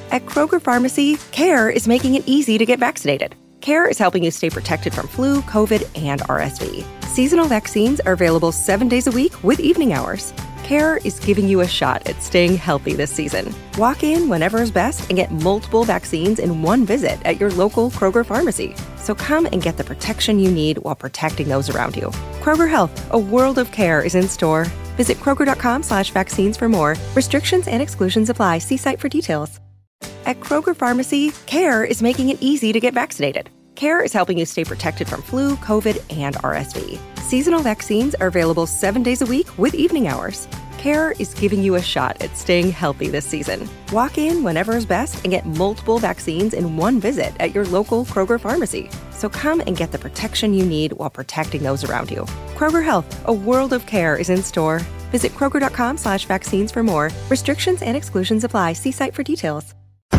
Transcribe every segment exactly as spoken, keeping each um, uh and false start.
At Kroger Pharmacy, CARE is making it easy to get vaccinated. CARE is helping you stay protected from flu, COVID, and R S V. Seasonal vaccines are available seven days a week with evening hours. CARE is giving you a shot at staying healthy this season. Walk in whenever is best and get multiple vaccines in one visit at your local Kroger Pharmacy. So come and get the protection you need while protecting those around you. Kroger Health, a world of care is in store. Visit Kroger.com slash vaccines for more. Restrictions and exclusions apply. See site for details. At Kroger Pharmacy, CARE is making it easy to get vaccinated. CARE is helping you stay protected from flu, COVID, and R S V. Seasonal vaccines are available seven days a week with evening hours. CARE is giving you a shot at staying healthy this season. Walk in whenever is best and get multiple vaccines in one visit at your local Kroger Pharmacy. So come and get the protection you need while protecting those around you. Kroger Health, a world of care is in store. Visit Kroger.com slash vaccines for more. Restrictions and exclusions apply. See site for details.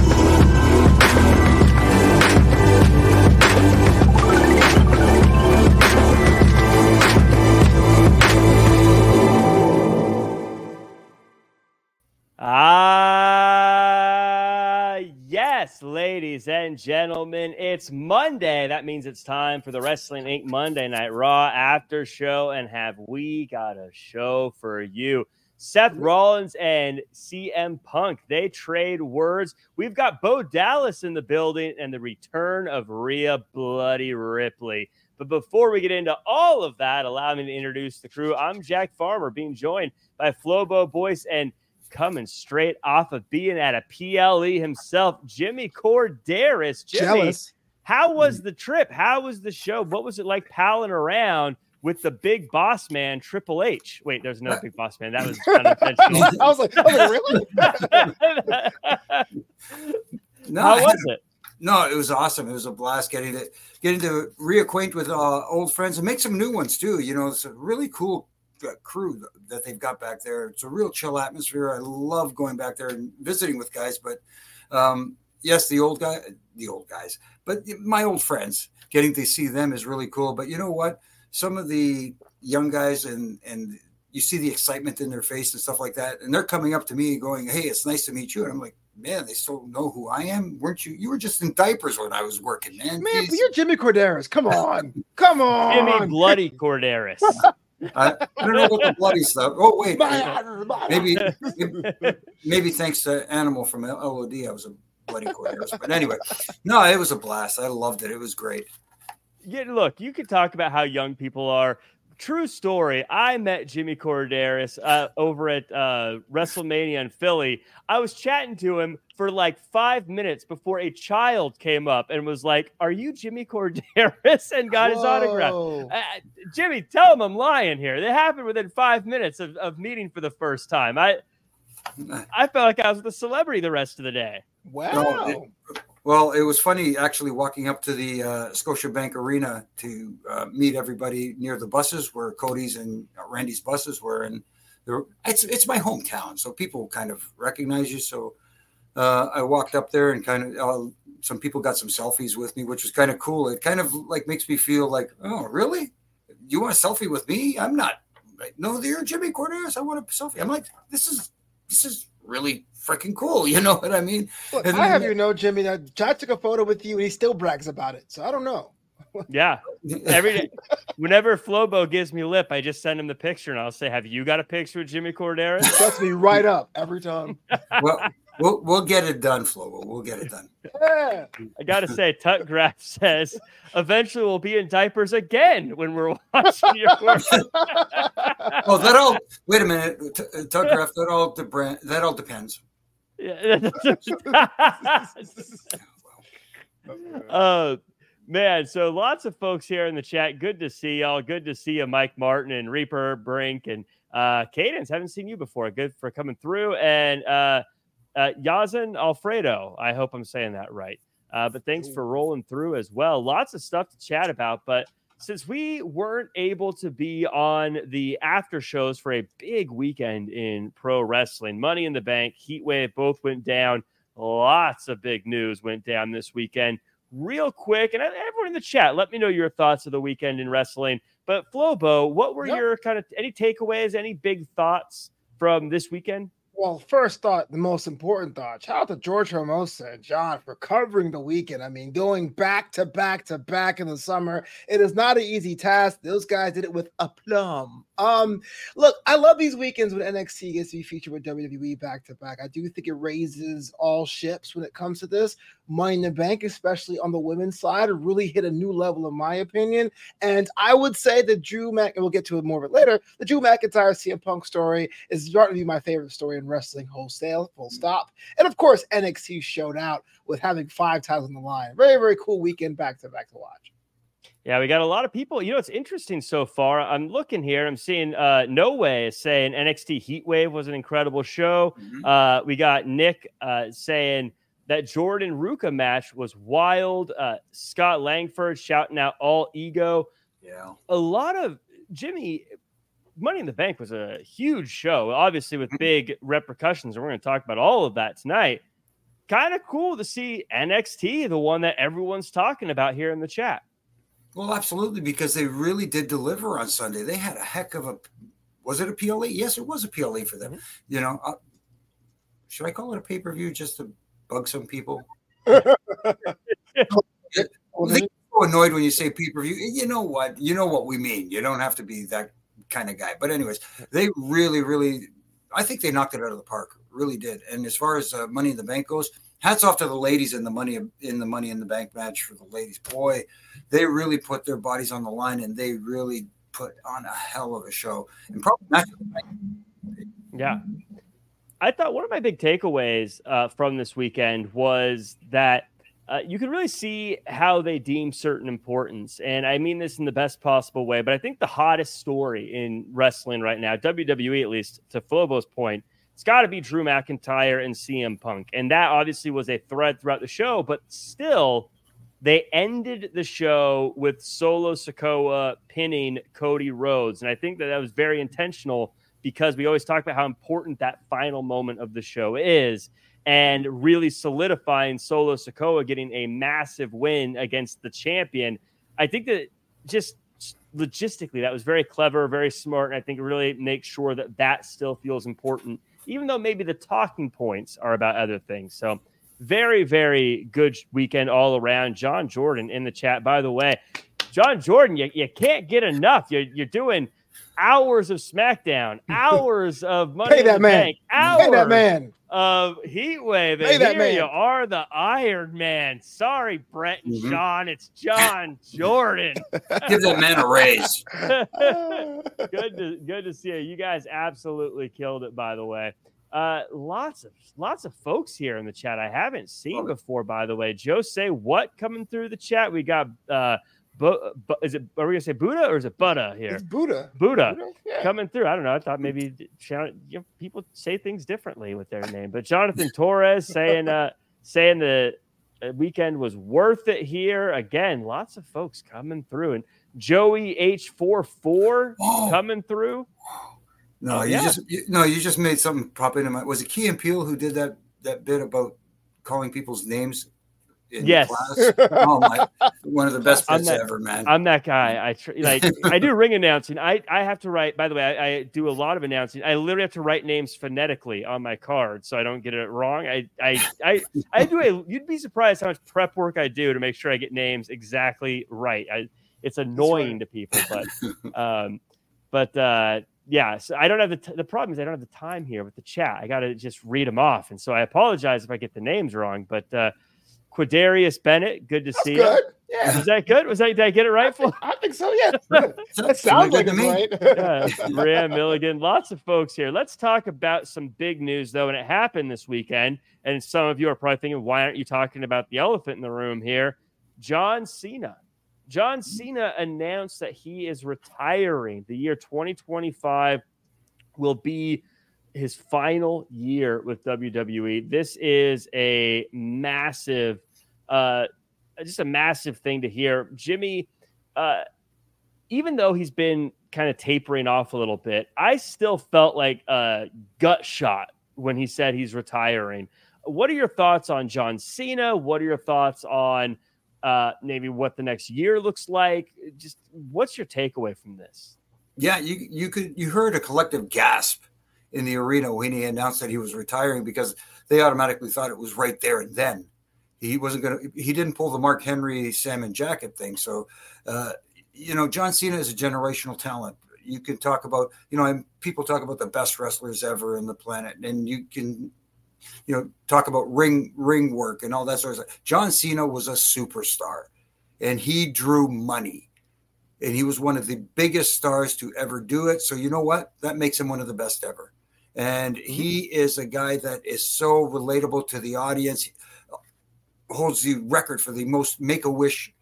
Ah, yes, ladies and gentlemen, it's Monday. That means it's time for the Wrestling Incorporated. Monday Night Raw after show, and have we got a show for you. Seth Rollins and C M Punk, they trade words. We've got Bo Dallas in the building and the return of Rhea Bloody Ripley. But before we get into all of that, allow me to introduce the crew. I'm Jack Farmer, being joined by Flobo Boyce, and coming straight off of being at a P L E himself, Jimmy Korderas. Jimmy, Jealous. How was the trip? How was the show? What was it like palling around with the big boss man, Triple H? Wait, there's no big boss man. That was unintentional. I was like, I was like, really? no, How was it? No, it was awesome. It was a blast getting to getting to reacquaint with uh, old friends and make some new ones too. You know, it's a really cool crew that they've got back there. It's a real chill atmosphere. I love going back there and visiting with guys, but um, yes, the old guy, the old guys, but my old friends, getting to see them is really cool. But you know what? Some of the young guys and, and you see the excitement in their face and stuff like that. And they're coming up to me going, "Hey, it's nice to meet you." And I'm like, man, they still know who I am. Weren't you? You were just in diapers when I was working, man. Man, but you're Jimmy Korderas. Come on. Come on. Jimmy Bloody Korderas. I, I don't know what the bloody stuff. Oh wait, maybe, maybe maybe thanks to Animal from L O D, I was a bloody Korderas. But anyway, no, it was a blast. I loved it. It was great. Yeah, look, you could talk about how young people are. True story. I met Jimmy Korderas uh, over at uh, WrestleMania in Philly. I was chatting to him for like five minutes before a child came up and was like, "Are you Jimmy Korderas?" and got Whoa. his autograph. Uh, Jimmy, tell him I'm lying here. It happened within five minutes of, of meeting for the first time. I I felt like I was with a celebrity the rest of the day. Wow. No, it, well, it was funny actually walking up to the uh, Scotiabank Arena to uh, meet everybody near the buses where Cody's and Randy's buses were. And there, it's it's my hometown, so people kind of recognize you. So uh, I walked up there and kind of uh, some people got some selfies with me, which was kind of cool. It kind of like makes me feel like, oh, really? You want a selfie with me? I'm not. Like, no, you're Jimmy Korderas. I want a selfie. I'm like, this is this is really freaking cool. You know what I mean? Look, and I have you know, Jimmy, that John took a photo with you and he still brags about it. So I don't know. Yeah. Every day, whenever Flobo gives me lip, I just send him the picture and I'll say, "Have you got a picture with Jimmy Korderas?" Sets me right up every time. Well, we'll we'll get it done, Flobo. We'll get it done. Yeah. I gotta say, Tut Graph says eventually we'll be in diapers again when we're watching your work. Oh, that all. Wait a minute, Tut Graph. That all de- that all depends. Yeah. uh, man, so lots of folks here in the chat. Good to see y'all. Good to see you, Mike Martin and Reaper Brink and uh, Cadence. Haven't seen you before. Good for coming through. And uh, uh, Yazan Alfredo. I hope I'm saying that right. Uh, but thanks for rolling through as well. Lots of stuff to chat about. But since we weren't able to be on the after shows for a big weekend in pro wrestling, Money in the Bank, Heatwave both went down. Lots of big news went down this weekend. Real quick, and everyone in the chat, let me know your thoughts of the weekend in wrestling. But Flobo, what were yep. your kind of any takeaways, any big thoughts from this weekend? Well, first thought, the most important thought. Shout out to George Hermosa and John for covering the weekend. I mean, going back to back to back in the summer. It is not an easy task. Those guys did it with aplomb. Um, look, I love these weekends when N X T gets to be featured with W W E back to back. I do think it raises all ships when it comes to this. Money in the Bank, especially on the women's side, really hit a new level, in my opinion. And I would say the Drew Mac, and we'll get to it more of it later, the Drew McIntyre C M Punk story is starting to be my favorite story in wrestling wholesale, full stop. And of course, N X T showed out with having five titles on the line. Very, very cool weekend back to back to watch. Yeah, we got a lot of people. You know, it's interesting so far. I'm looking here. I'm seeing uh, No Way is saying N X T Heatwave was an incredible show. Mm-hmm. Uh, we got Nick uh, saying that Jordan Ruka match was wild. Uh, Scott Langford shouting out all ego. Yeah. A lot of Jimmy, Money in the Bank was a huge show, obviously with big repercussions. And we're going to talk about all of that tonight. Kind of cool to see N X T, the one that everyone's talking about here in the chat. Well, absolutely, because they really did deliver on Sunday. They had a heck of a, was it a P L E? Yes, it was a P L E for them. Mm-hmm. You know, uh, should I call it a pay-per-view just to bug some people? They get so annoyed when you say pay-per-view. You know what? You know what we mean. You don't have to be that kind of guy. But anyways, they really, really, I think they knocked it out of the park. Really did. And as far as uh, Money in the Bank goes, hats off to the ladies in the money in the Money in the Bank match for the ladies. Boy, they really put their bodies on the line, and they really put on a hell of a show. And probably not. Yeah. I thought one of my big takeaways uh, from this weekend was that uh, you can really see how they deem certain importance. And I mean this in the best possible way, but I think the hottest story in wrestling right now, W W E at least, to Flobo's point, it's got to be Drew McIntyre and C M Punk. And that obviously was a thread throughout the show, but still they ended the show with Solo Sikoa pinning Cody Rhodes. And I think that that was very intentional because we always talk about how important that final moment of the show is, and really solidifying Solo Sikoa getting a massive win against the champion. I think that just logistically, that was very clever, very smart. And I think it really makes sure that that still feels important, even though maybe the talking points are about other things. So very, very good weekend all around. John Jordan in the chat, by the way. John Jordan, you, you can't get enough. You're, you're doing hours of SmackDown, hours of Money Pay in that the man. Bank, hours Pay that man. of Heatwave. Pay And that here man. you are, the Iron Man. Sorry, Brett and Mm-hmm. Sean. It's John Jordan. Give that man a raise. good to good to see you. You guys absolutely killed it, by the way. Uh, lots of lots of folks here in the chat I haven't seen before, by the way. Joe say what coming through the chat? We got uh Bu- Bu- is it are we gonna say Buddha or is it Buddha here? It's Buddha. Buddha, Buddha? Yeah. coming through. I don't know. I thought maybe you know, people say things differently with their name. But Jonathan Torres saying uh saying the weekend was worth it here. Again, lots of folks coming through. And Joey H forty-four Oh. coming through. No, Oh, you yeah. just you, no, you just made something pop into my. Was it Key and Peele who did that that bit about calling people's names in Yes. class? Oh my, one of the best I'm bits that- ever, man. I'm that guy. I tr- like I do ring announcing. I, I have to write. By the way, I, I do a lot of announcing. I literally have to write names phonetically on my card so I don't get it wrong. I I I, I do a. You'd be surprised how much prep work I do to make sure I get names exactly right. I, it's annoying to people, but um, but uh, yeah. So I don't have the t- the problem is I don't have the time here with the chat. I got to just read them off, and so I apologize if I get the names wrong, but. Uh, Quadarius Bennett, good to That's see good. you. Yeah. Was that good? Was that did I get it right? Flo? I think so, yeah. That Sounds sounds like good to it's me. right. Yeah, Brianne Milligan, lots of folks here. Let's talk about some big news, though, and it happened this weekend. And some of you are probably thinking, why aren't you talking about the elephant in the room here? John Cena. John Cena announced that he is retiring. The year twenty twenty-five will be his final year with W W E. This is a massive, uh, just a massive thing to hear. Jimmy, uh, even though he's been kind of tapering off a little bit, I still felt like a gut shot when he said he's retiring. What are your thoughts on John Cena? What are your thoughts on uh, maybe what the next year looks like? Just what's your takeaway from this? Yeah, you you could you heard a collective gasp in the arena when he announced that he was retiring, because they automatically thought it was right there and then. He wasn't going to, he didn't pull the Mark Henry salmon jacket thing. So, uh, you know, John Cena is a generational talent. You can talk about, you know, people talk about the best wrestlers ever in the planet, and you can, you know, talk about ring, ring work and all that sort of stuff. John Cena was a superstar, and he drew money, and he was one of the biggest stars to ever do it. So you know what? That makes him one of the best ever. And he is a guy that is so relatable to the audience. Holds the record for the most Make-A-Wish,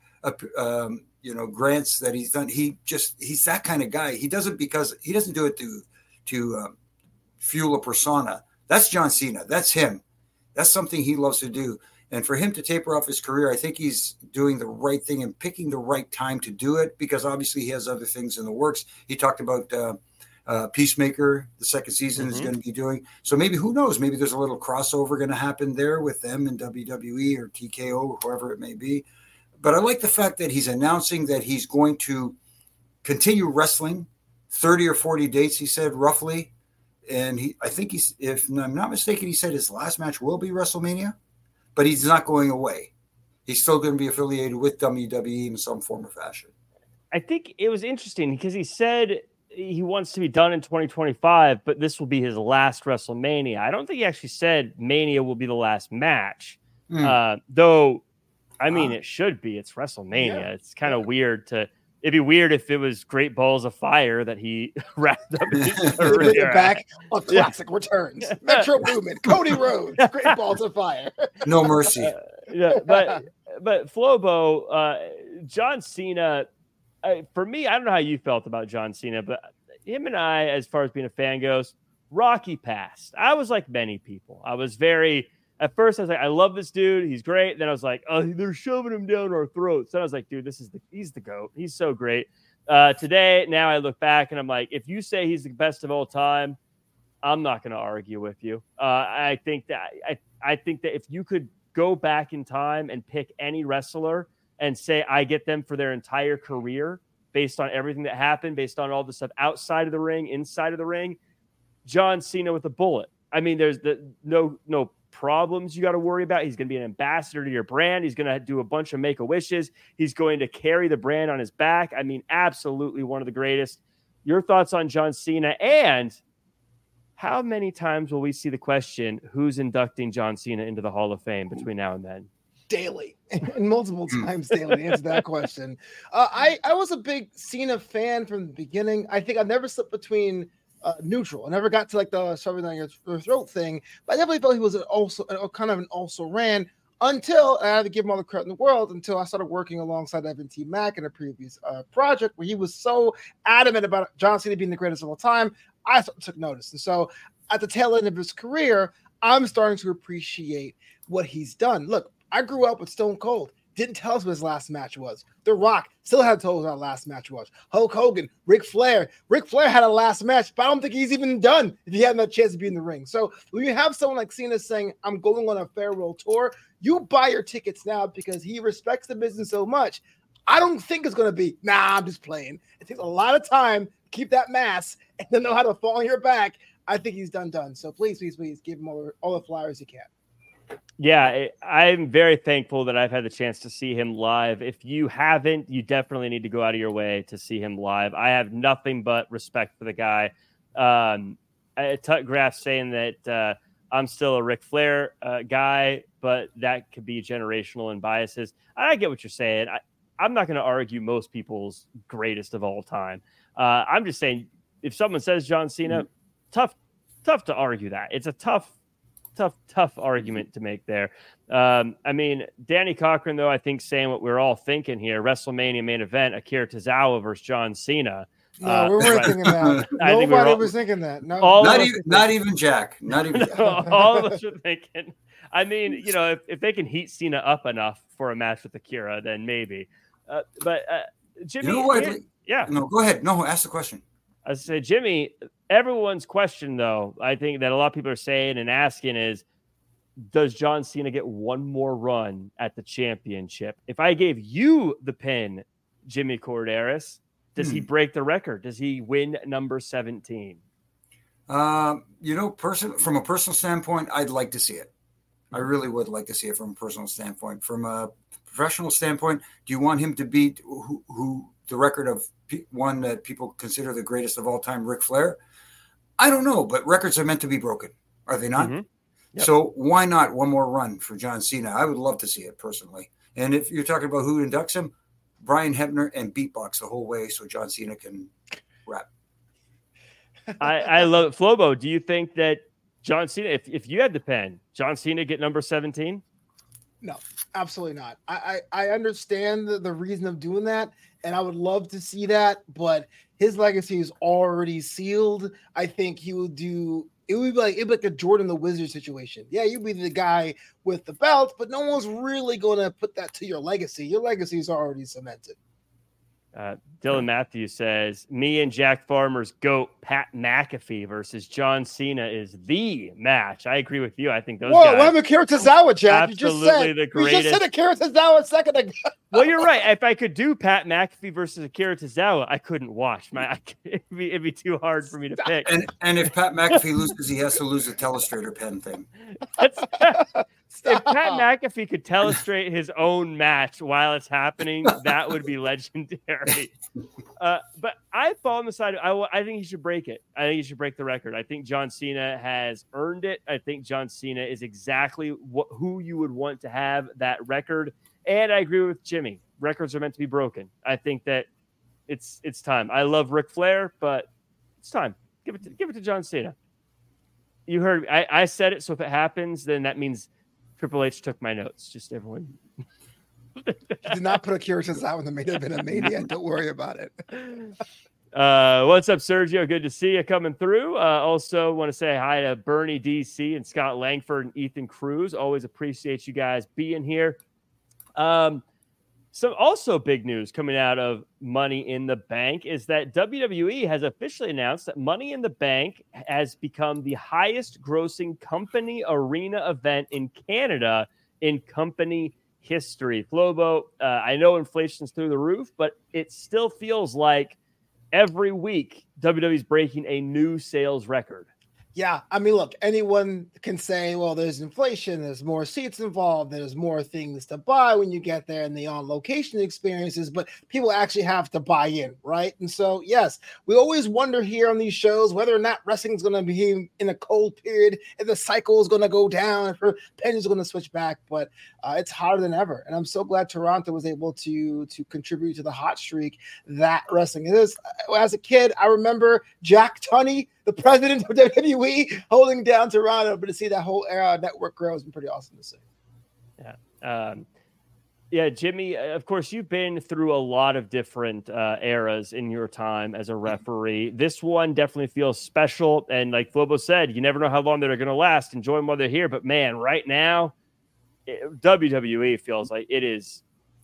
um, you know, grants that he's done. He just, he's that kind of guy. He does it because he doesn't do it to, to um, fuel a persona. That's John Cena. That's him. That's something he loves to do. And for him to taper off his career, I think he's doing the right thing and picking the right time to do it, because obviously he has other things in the works. He talked about uh, uh, Peacemaker, the second season mm-hmm. is going to be doing. So maybe, who knows, maybe there's a little crossover going to happen there with them in W W E or T K O or whoever it may be. But I like the fact that he's announcing that he's going to continue wrestling thirty or forty dates, he said, roughly. And he, I think he's, if I'm not mistaken, he said his last match will be WrestleMania, but he's not going away. He's still going to be affiliated with W W E in some form or fashion. I think it was interesting because he said he wants to be done in twenty twenty-five, but this will be his last WrestleMania. I don't think he actually said Mania will be the last match, mm. uh, though. I mean, uh, it should be. It's WrestleMania. Yeah. It's kind of weird to. It'd be weird if it was Great Balls of Fire that he wrapped up his career. Back of classic yeah. returns. Metro Boomin, Cody Rhodes, Great Balls of Fire. No mercy. Uh, yeah, but but Flobo, uh, John Cena. Uh, for me, I don't know how you felt about John Cena, but him and I, as far as being a fan goes, rocky past. I was like many people. I was very, at first I was like, I love this dude. He's great. Then I was like, oh, they're shoving him down our throats. Then I was like, dude, this is the, he's the GOAT. He's so great. Uh, today, now I look back and I'm like, if you say he's the best of all time, I'm not going to argue with you. Uh, I think that, I, I think that if you could go back in time and pick any wrestler and say, I get them for their entire career based on everything that happened, based on all the stuff outside of the ring, inside of the ring, John Cena with a bullet. I mean, there's the no, no problems you got to worry about. He's going to be an ambassador to your brand. He's going to do a bunch of Make-A-Wishes. He's going to carry the brand on his back. I mean, absolutely one of the greatest. Your thoughts on John Cena, and how many times will we see the question, who's inducting John Cena into the Hall of Fame between now and then? Daily and multiple times daily to answer that question. Uh, I, I was a big Cena fan from the beginning. I think I never slipped between uh, neutral. I never got to like the shoving down your throat thing, but I definitely felt he was an also a, kind of an also ran until, and I have to give him all the credit in the world, until I started working alongside Evan T. Mack in a previous uh, project where he was so adamant about John Cena being the greatest of all time. I took notice. And so at the tail end of his career, I'm starting to appreciate what he's done. Look, I grew up with Stone Cold. Didn't tell us what his last match was. The Rock still hadn't told us what our last match was. Hulk Hogan, Ric Flair. Ric Flair had a last match, but I don't think he's even done if he hadn't had a chance to be in the ring. So when you have someone like Cena saying, I'm going on a farewell tour, you buy your tickets now because he respects the business so much. I don't think it's going to be, nah, I'm just playing. It takes a lot of time to keep that mask and then know how to fall on your back. I think he's done done. So please, please, please give him all, all the flowers you can. Yeah, I'm very thankful that I've had the chance to see him live. If you haven't, you definitely need to go out of your way to see him live. I have nothing but respect for the guy. Um, Tut Graf saying that uh, I'm still a Ric Flair uh, guy, but that could be generational and biases. I get what you're saying. I, I'm not going to argue most people's greatest of all time. Uh, I'm just saying, if someone says John Cena, mm-hmm. tough, tough to argue that. It's a tough Tough, tough argument to make there. Um, I mean, Danny Cochran, though, I think saying what we're all thinking here, WrestleMania main event, Akira Tozawa versus John Cena. No, uh, we weren't thinking that. Nobody we all, was thinking that. No, not even, not even Jack. Not even Jack. All of us are thinking. I mean, you know, if, if they can heat Cena up enough for a match with Akira, then maybe. Uh, but uh, Jimmy, you know what? here, yeah. No, go ahead. No, ask the question. I say, Jimmy, everyone's question, though, I think that a lot of people are saying and asking is, does John Cena get one more run at the championship? If I gave you the pin, Jimmy Corderas, does hmm. he break the record? Does he win number seventeen? Um, you know, person from a personal standpoint, I'd like to see it. I really would like to see it from a personal standpoint. From a professional standpoint, do you want him to beat who, who the record of pe- one that people consider the greatest of all time, Ric Flair? I don't know, but records are meant to be broken, are they not? Mm-hmm. Yep. So why not one more run for John Cena? I would love to see it personally. And if you're talking about who inducts him, Brian Hebner and beatbox the whole way so John Cena can rap. I, I love it. Flobo, do you think that John Cena, if, if you had the pen, John Cena get number seventeen? No, absolutely not. I, I, I understand the, the reason of doing that, and I would love to see that, but his legacy is already sealed. I think he will do it would be like it'd be like a Jordan the Wizard situation. Yeah, you'd be the guy with the belt, but no one's really gonna put that to your legacy. Your legacy is already cemented. Uh, Dylan Matthews says, me and Jack Farmer's GOAT, Pat McAfee versus John Cena is the match. I agree with you. I think those Whoa, guys. what happened to Akira Tozawa, Jack? Absolutely you just said, the greatest. You just said Akira Tozawa a second ago. Well, you're right. If I could do Pat McAfee versus Akira Tozawa, I couldn't watch. My, I, it'd, be, it'd be too hard for me to pick. And and if Pat McAfee loses, he has to lose the telestrator pen thing. That's, if Pat McAfee could telestrate his own match while it's happening, that would be legendary. Uh, but I fall on the side. Of, I, I think he should break it. I think he should break the record. I think John Cena has earned it. I think John Cena is exactly what, who you would want to have that record. And I agree with Jimmy. Records are meant to be broken. I think that it's it's time. I love Ric Flair, but it's time. Give it to, give it to John Cena. You heard I, I said it, so if it happens, then that means Triple H took my notes. Just everyone. He did not put Akira Tozawa in the main event of Mania. Don't worry about it. Uh, what's up, Sergio? Good to see you coming through. Uh, also, want to say hi to Bernie D C and Scott Langford and Ethan Cruz. Always appreciate you guys being here. Um, so also big news coming out of Money in the Bank is that W W E has officially announced that Money in the Bank has become the highest grossing company arena event in Canada in company history. Flobo, uh, I know inflation's through the roof, but it still feels like every week W W E is breaking a new sales record. Yeah, I mean, look, anyone can say, well, there's inflation, there's more seats involved, there's more things to buy when you get there and the on-location experiences, but people actually have to buy in, right? And so, yes, we always wonder here on these shows whether or not wrestling is going to be in a cold period, if the cycle is going to go down, if her pennies are going to switch back, but uh, it's harder than ever. And I'm so glad Toronto was able to, to contribute to the hot streak that wrestling is. As a kid, I remember Jack Tunney, the president of W W E, holding down Toronto, but to see that whole era network grow has been pretty awesome to see. Yeah. Um, yeah, Jimmy, of course, you've been through a lot of different uh, eras in your time as a referee. This one definitely feels special. And like Flobo said, you never know how long they're going to last. Enjoy them while they're here. But man, right now, it, W W E feels like it is,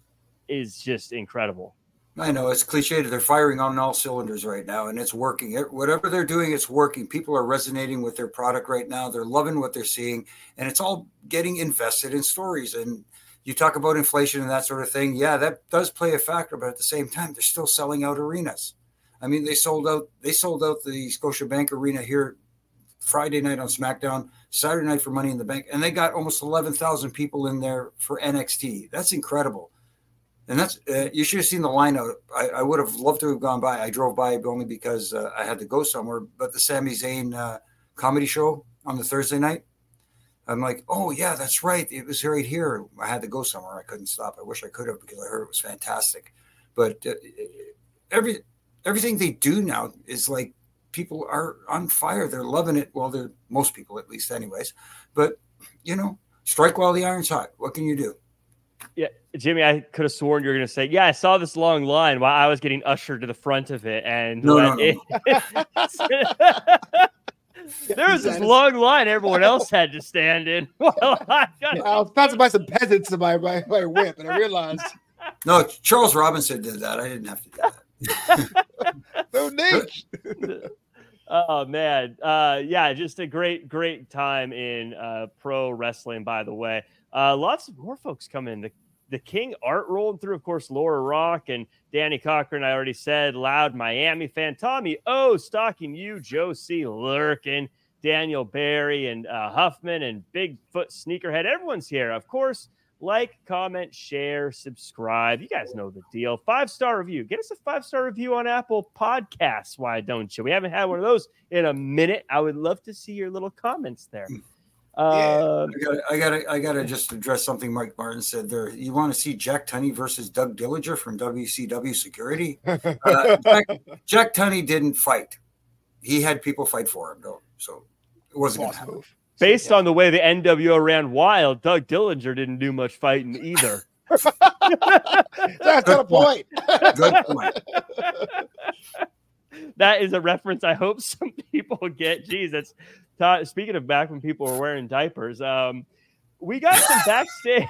is just incredible. I know it's cliched. They're firing on all cylinders right now, and it's working. It, whatever they're doing, it's working. People are resonating with their product right now. They're loving what they're seeing, and it's all getting invested in stories. And you talk about inflation and that sort of thing. Yeah, that does play a factor, but at the same time, they're still selling out arenas. I mean, they sold out. They sold out the Scotiabank Arena here Friday night on SmackDown, Saturday night for Money in the Bank, and they got almost eleven thousand people in there for N X T. That's incredible. And that's uh, you should have seen the lineup. I, I would have loved to have gone by. I drove by only because uh, I had to go somewhere. But the Sami Zayn uh, comedy show on the Thursday night, I'm like, oh yeah, that's right. It was right here. I had to go somewhere. I couldn't stop. I wish I could have because I heard it was fantastic. But uh, every everything they do now is like people are on fire. They're loving it. Well, they're most people at least, anyways. But you know, strike while the iron's hot. What can you do? Yeah, Jimmy, I could have sworn you were going to say, yeah, I saw this long line while I was getting ushered to the front of it. And no, no, no. It, there was this long line everyone else had to stand in. Well, I, got... I was passing by some peasants in my, my, my whip, and I realized. No, Charles Robinson did that. I didn't have to do that. No need. Oh, man. Uh, yeah, just a great, great time in uh, pro wrestling, by the way. Uh, lots of more folks coming to the King Art rolling through, of course, Laura Rock and Danny Cochran. I already said, loud Miami fan. Tommy O, stalking you, Joe C. Lurkin, Daniel Barry, and uh, Huffman, and Bigfoot Sneakerhead. Everyone's here. Of course, like, comment, share, subscribe. You guys know the deal. Five-star review. Get us a five-star review on Apple Podcasts. Why don't you? We haven't had one of those in a minute. I would love to see your little comments there. Uh, I got I got I got to just address something Mike Martin said there. You want to see Jack Tunney versus Doug Dillinger from W C W Security? Uh, Jack, Jack Tunney didn't fight. He had people fight for him, though. So it wasn't going to happen. Based on the way the N W O ran wild, Doug Dillinger didn't do much fighting either. That's a point. Good point. That is a reference I hope some people get. Jeez, that's Todd, speaking of back when people were wearing diapers. Um, we got some backstage.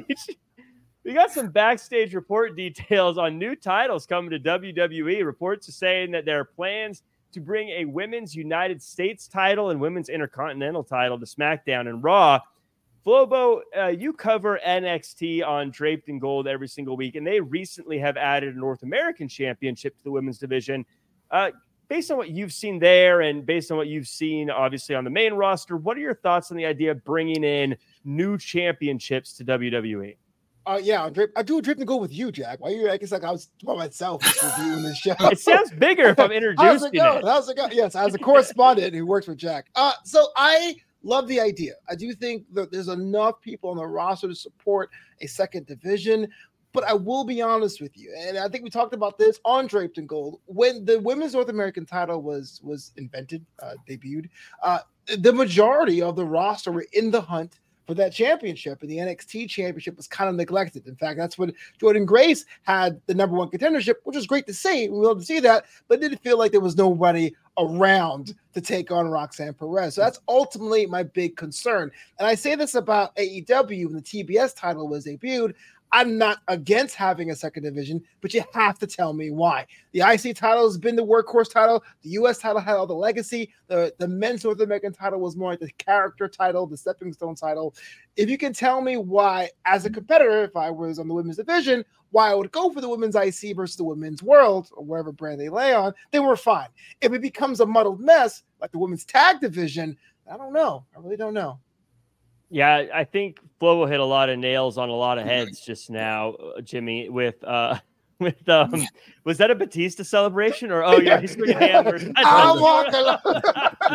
we got some backstage report details on new titles coming to W W E. Reports are saying that there are plans to bring a women's United States title and women's Intercontinental title to SmackDown and Raw. Flobo, uh, you cover N X T on Draped in Gold every single week, and they recently have added a North American Championship to the women's division. Uh, based on what you've seen there and based on what you've seen, obviously, on the main roster, what are your thoughts on the idea of bringing in new championships to W W E? Uh, yeah, I do a Draped in Gold with you, Jack. Why are you acting like I was by myself reviewing this show? It sounds bigger if I'm introducing How's it going? it. How's it going? Yes, as a correspondent who works with Jack. Uh, so I love the idea. I do think that there's enough people on the roster to support a second division. But I will be honest with you, and I think we talked about this on Draped in Gold. When the Women's North American title was was invented, uh, debuted, uh, the majority of the roster were in the hunt for that championship, and the N X T championship was kind of neglected. In fact, that's when Jordynne Grace had the number one contendership, which was great to see. We love to see that, but it didn't feel like there was nobody around to take on Roxanne Perez. So that's ultimately my big concern. And I say this about A E W when the T B S title was debuted. I'm not against having a second division, but you have to tell me why. The I C title has been the workhorse title. The U S title had all the legacy. The, the men's North American title was more like the character title, the stepping stone title. If you can tell me why, as a competitor, if I was on the women's division, why I would go for the women's I C versus the women's world, or whatever brand they lay on, then we're fine. If it becomes a muddled mess, like the women's tag division, I don't know. I really don't know. Yeah, I think Flo will hit a lot of nails on a lot of heads just now, uh, Jimmy. With uh, with um, was that a Batista celebration or oh yeah, he's swinging hammers. I'll walk alone.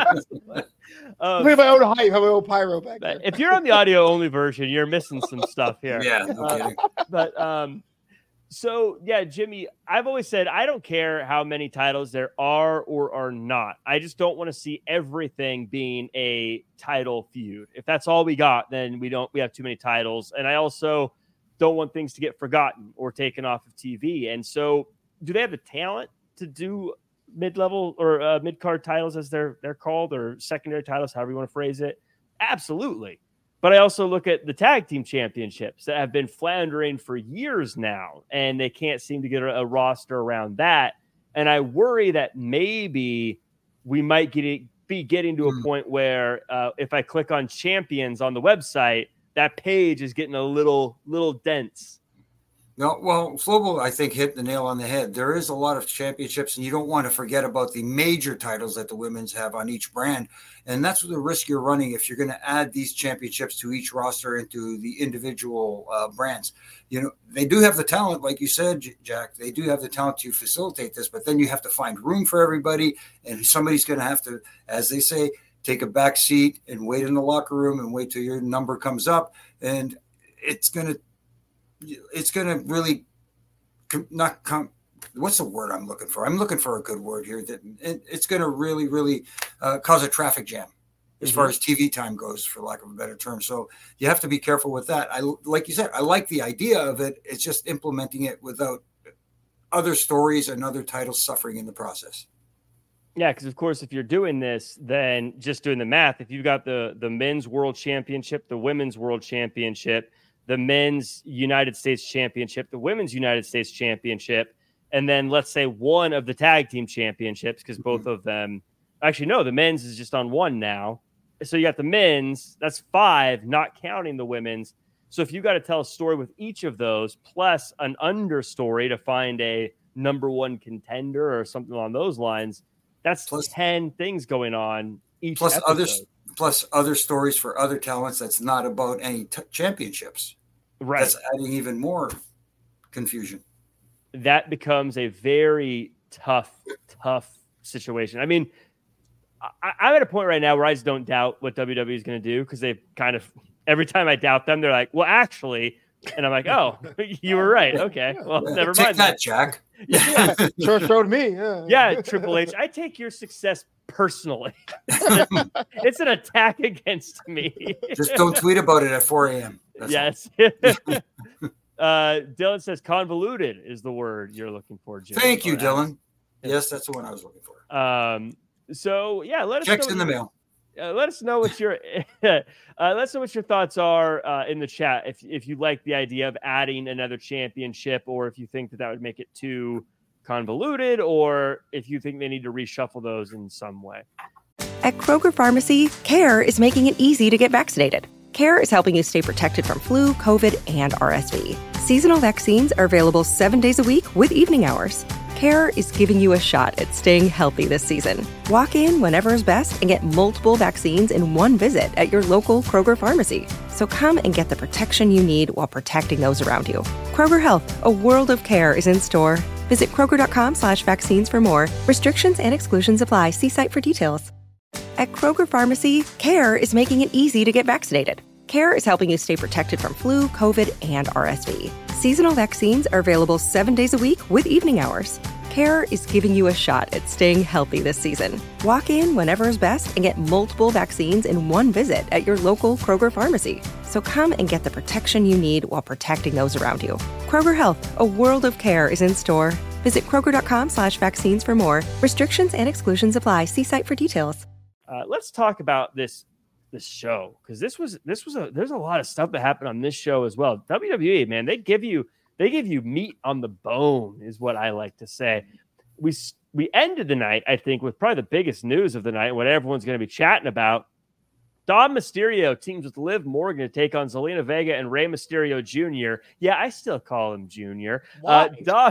um, I have my own hype, I have my own pyro back there. If you're on the audio only version, you're missing some stuff here. Yeah, no uh, but um, so yeah, Jimmy, I've always said I don't care how many titles there are or are not. I just don't want to see everything being a title feud. If that's all we got, then we don't we have too many titles. And I also don't want things to get forgotten or taken off of T V. And so do they have the talent to do mid-level or uh, mid-card titles as they're they're called, or secondary titles, however you want to phrase it? Absolutely. But I also look at the tag team championships that have been floundering for years now, and they can't seem to get a, a roster around that. And I worry that maybe we might get it, be getting to a mm. point where uh, if I click on champions on the website, that page is getting a little little dense. No, well, Flobo, I think, hit the nail on the head. There is a lot of championships, and you don't want to forget about the major titles that the women's have on each brand. And that's the risk you're running if you're going to add these championships to each roster and to the individual uh, brands. You know, they do have the talent, like you said, Jack. They do have the talent to facilitate this, but then you have to find room for everybody, and somebody's going to have to, as they say, take a back seat and wait in the locker room and wait till your number comes up. And it's going to It's going to really not come. What's the word I'm looking for? I'm looking for a good word here. That it, it's going to really, really uh, cause a traffic jam as mm-hmm. far as T V time goes, for lack of a better term. So you have to be careful with that. I, like you said, I like the idea of it. It's just implementing it without other stories and other titles suffering in the process. Yeah, because of course, if you're doing this, then just doing the math, if you've got the the men's world championship, the women's world championship, the men's United States championship, the women's United States championship, and then let's say one of the tag team championships, because both of them, actually, no, the men's is just on one now. So you got the men's, that's five, not counting the women's. So if you got to tell a story with each of those, plus an understory to find a number one contender or something along those lines, that's plus, ten things going on each plus episode. Others, plus other stories for other talents that's not about any t- championships. Right. That's adding even more confusion. That becomes a very tough, tough situation. I mean, I, I'm at a point right now where I just don't doubt what W W E is going to do, because they've kind of, every time I doubt them, they're like, well, actually, and I'm like, oh, you were right. Okay. Well, yeah. never Take mind. that, Jack. Yeah. Sure showed me. Yeah. yeah, Triple H, I take your success personally. It's an attack against me. Just don't tweet about it at four a.m. Yes. Uh, Dylan says convoluted is the word you're looking for, Jim. Thank you, Dylan. Yes, that's the one I was looking for. Um, so yeah, let us Checks know in the mail. Uh, let us know what your uh, let us know what your thoughts are uh, in the chat. If if you like the idea of adding another championship, or if you think that that would make it too convoluted, or if you think they need to reshuffle those in some way. At Kroger Pharmacy, CARE is making it easy to get vaccinated. CARE is helping you stay protected from flu, COVID, and R S V. Seasonal vaccines are available seven days a week with evening hours. CARE is giving you a shot at staying healthy this season. Walk in whenever is best and get multiple vaccines in one visit at your local Kroger Pharmacy. So come and get the protection you need while protecting those around you. Kroger Health, a world of care, is in store. Visit Kroger.com slash vaccines for more. Restrictions and exclusions apply. See site for details. At Kroger Pharmacy, CARE is making it easy to get vaccinated. CARE is helping you stay protected from flu, COVID, and R S V. Seasonal vaccines are available seven days a week with evening hours. CARE is giving you a shot at staying healthy this season. Walk in whenever is best and get multiple vaccines in one visit at your local Kroger Pharmacy. So come and get the protection you need while protecting those around you. Kroger Health, a world of care, is in store. Visit Kroger.com slash vaccines for more. Restrictions and exclusions apply. See site for details. Uh, let's talk about this this show, because this was this was a there's a lot of stuff that happened on this show as well. W W E, man, they give you they give you meat on the bone, is what I like to say. We we ended the night, I think, with probably the biggest news of the night, what everyone's going to be chatting about. Dom Mysterio teams with Liv Morgan to take on Zelina Vega and Rey Mysterio Junior Yeah, I still call him Junior. Uh, Dom.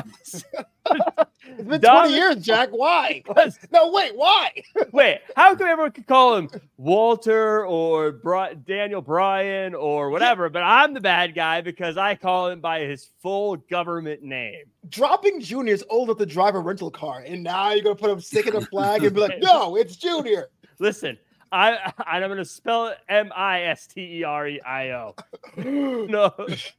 It's been Dom, twenty years, Jack. Why? No, wait, why? Wait, how come everyone could call him Walter or Bri- Daniel Bryan or whatever, but I'm the bad guy because I call him by his full government name? Dropping Junior is old at the driver rental car, and now you're going to put him stick in a flag and be like, no, it's Junior. Listen, I, I'm going to spell it M I S T E R E I O. No,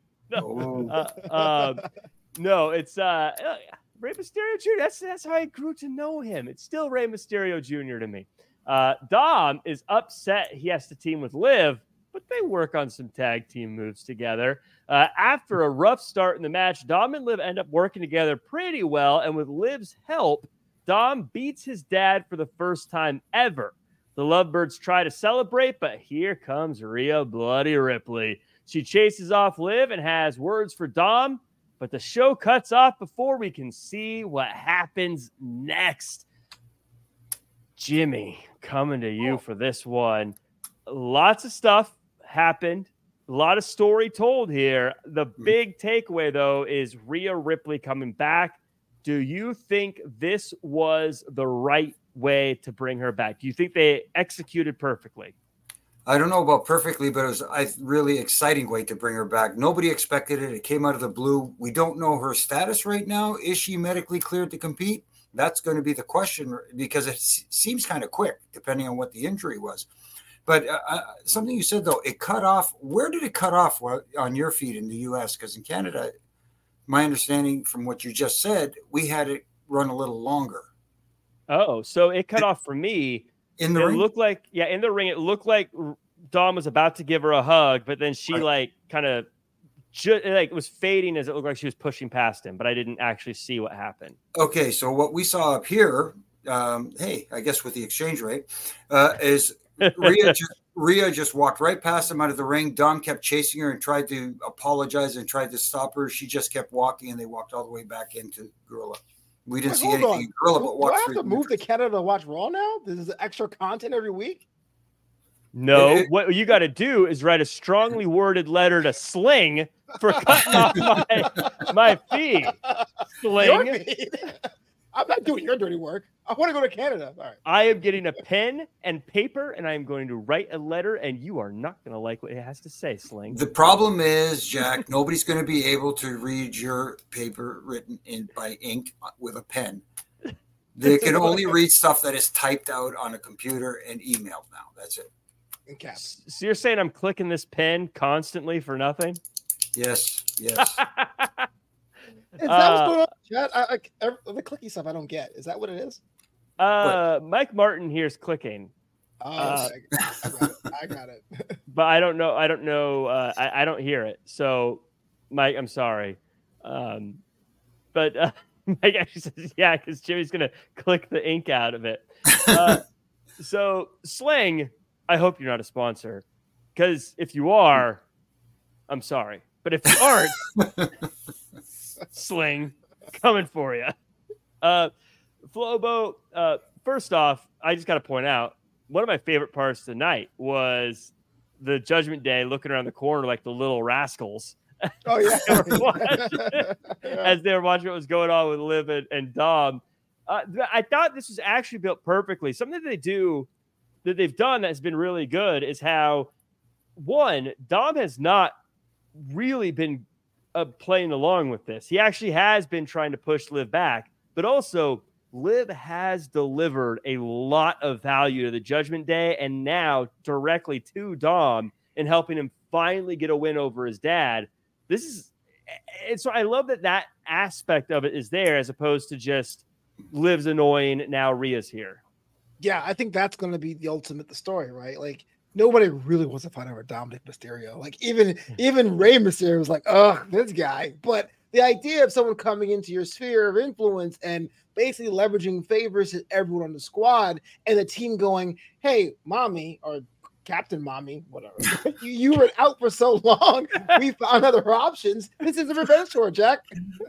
no, uh, um, no, it's uh, Rey Mysterio Junior That's that's how I grew to know him. It's still Rey Mysterio Junior to me. Uh, Dom is upset he has to team with Liv, but they work on some tag team moves together. Uh, after a rough start in the match, Dom and Liv end up working together pretty well, and with Liv's help, Dom beats his dad for the first time ever. The Lovebirds try to celebrate, but here comes Rhea Bloody Ripley. She chases off Liv and has words for Dom, but the show cuts off before we can see what happens next. Jimmy, coming to you for this one. Lots of stuff happened. A lot of story told here. The big takeaway, though, is Rhea Ripley coming back. Do you think this was the right way to bring her back? Do you think they executed perfectly? I don't know about perfectly, but it was a really exciting way to bring her back. Nobody expected it. It came out of the blue. We don't know her status right now. Is she medically cleared to compete? That's going to be the question, because it seems kind of quick, depending on what the injury was. But uh, something you said, though, it cut off. Where did it cut off on your feed in the U S? Because in Canada, my understanding from what you just said, we had it run a little longer. Oh, so it cut it, off for me. In the it ring? looked like, yeah, in the ring, it looked like Dom was about to give her a hug, but then she right. like kind of ju- like it was fading as it looked like she was pushing past him, but I didn't actually see what happened. Okay, so what we saw up here, um, hey, I guess with the exchange rate, uh, is Rhea just, Rhea just walked right past him out of the ring. Dom kept chasing her and tried to apologize and tried to stop her. She just kept walking, and they walked all the way back into Gorilla. We didn't Wait, see anything in Gorilla but walk. Do I have to move to Canada to watch Raw now? This is extra content every week? No, It- it- what you got to do is write a strongly worded letter to Sling for cutting off my my fee. Your Sling, feed. I'm not doing your dirty work. I want to go to Canada. All right. I am getting a pen and paper, and I am going to write a letter, and you are not going to like what it has to say, Sling. The problem is, Jack, nobody's going to be able to read your paper written in by ink with a pen. They can only read stuff that is typed out on a computer and emailed now. That's it. In caps. So you're saying I'm clicking this pen constantly for nothing? Yes, yes. Is that Uh, what's going on? Chat? I, I, every- the clicky stuff I don't get. Is that what it is? Uh, Mike Martin here's clicking, Oh, Uh, okay. I got it. I got it. but I don't know. I don't know. Uh, I, I don't hear it. So, Mike, I'm sorry. Um, but uh, Mike actually says, yeah, because Jimmy's going to click the ink out of it. Uh, so, Sling, I hope you're not a sponsor, because if you are, I'm sorry. But if you aren't, Sling, coming for you. Uh, Flobo, uh, first off, I just got to point out, one of my favorite parts tonight was the Judgment Day looking around the corner like the little rascals Oh yeah. as they were watching what was going on with Liv and, and Dom. Uh, th- I thought this was actually built perfectly. Something that they do that they've done that's been really good is how, one, Dom has not really been uh, playing along with this. He actually has been trying to push Liv back, but also Liv has delivered a lot of value to the Judgment Day and now directly to Dom in helping him finally get a win over his dad. This is, and so I love that that aspect of it is there as opposed to just Liv's annoying. Now Rhea's here. Yeah, I think that's going to be the ultimate the story, right? Like nobody really wants to fight over Dominic Mysterio. Like even even Rey Mysterio was like, "Ugh, this guy." But the idea of someone coming into your sphere of influence and basically leveraging favors to everyone on the squad and the team going, "Hey, mommy," or Captain Mommy, whatever. you, you were out for so long. We found other options. This is a revenge tour, Jack.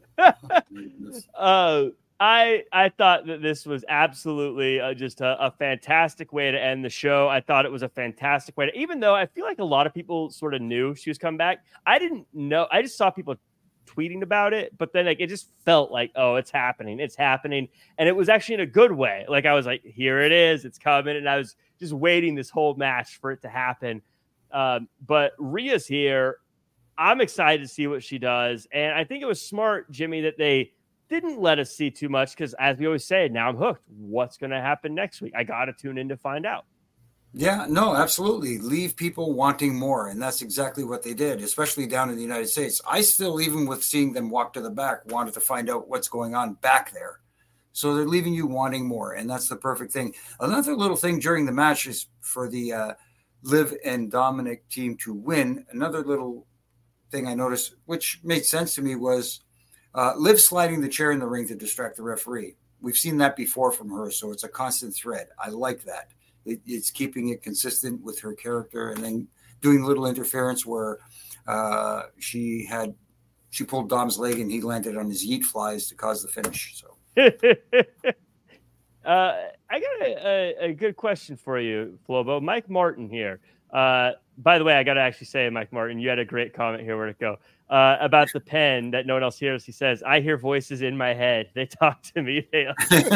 uh, I I thought that this was absolutely uh, just a, a fantastic way to end the show. I thought it was a fantastic way to, even though I feel like a lot of people sort of knew she was coming back. I didn't know. I just saw people tweeting about it, but then like it just felt like, oh, it's happening, it's happening, and it was actually in a good way. Like I was like, here it is, it's coming, and I was just waiting this whole match for it to happen. Um, but Rhea's here. I'm excited to see what she does, and I think it was smart, Jimmy, that they didn't let us see too much because, as we always say, now I'm hooked. What's going to happen next week? I got to tune in to find out. Yeah, no, absolutely. Leave people wanting more. And that's exactly what they did, especially down in the United States. I still, even with seeing them walk to the back, wanted to find out what's going on back there. So they're leaving you wanting more. And that's the perfect thing. Another little thing during the match is for the uh, Liv and Dominic team to win. Another little thing I noticed, which made sense to me, was uh, Liv sliding the chair in the ring to distract the referee. We've seen that before from her, so it's a constant thread. I like that. It, it's keeping it consistent with her character, and then doing little interference where uh, she had she pulled Dom's leg and he landed on his yeet flies to cause the finish. So, uh, I got a, a, a good question for you, Flobo. Mike Martin here. Uh, by the way, I got to actually say, Mike Martin, you had a great comment here. Where'd it go? Uh, about the pen that no one else hears. He says, "I hear voices in my head. They talk to me." They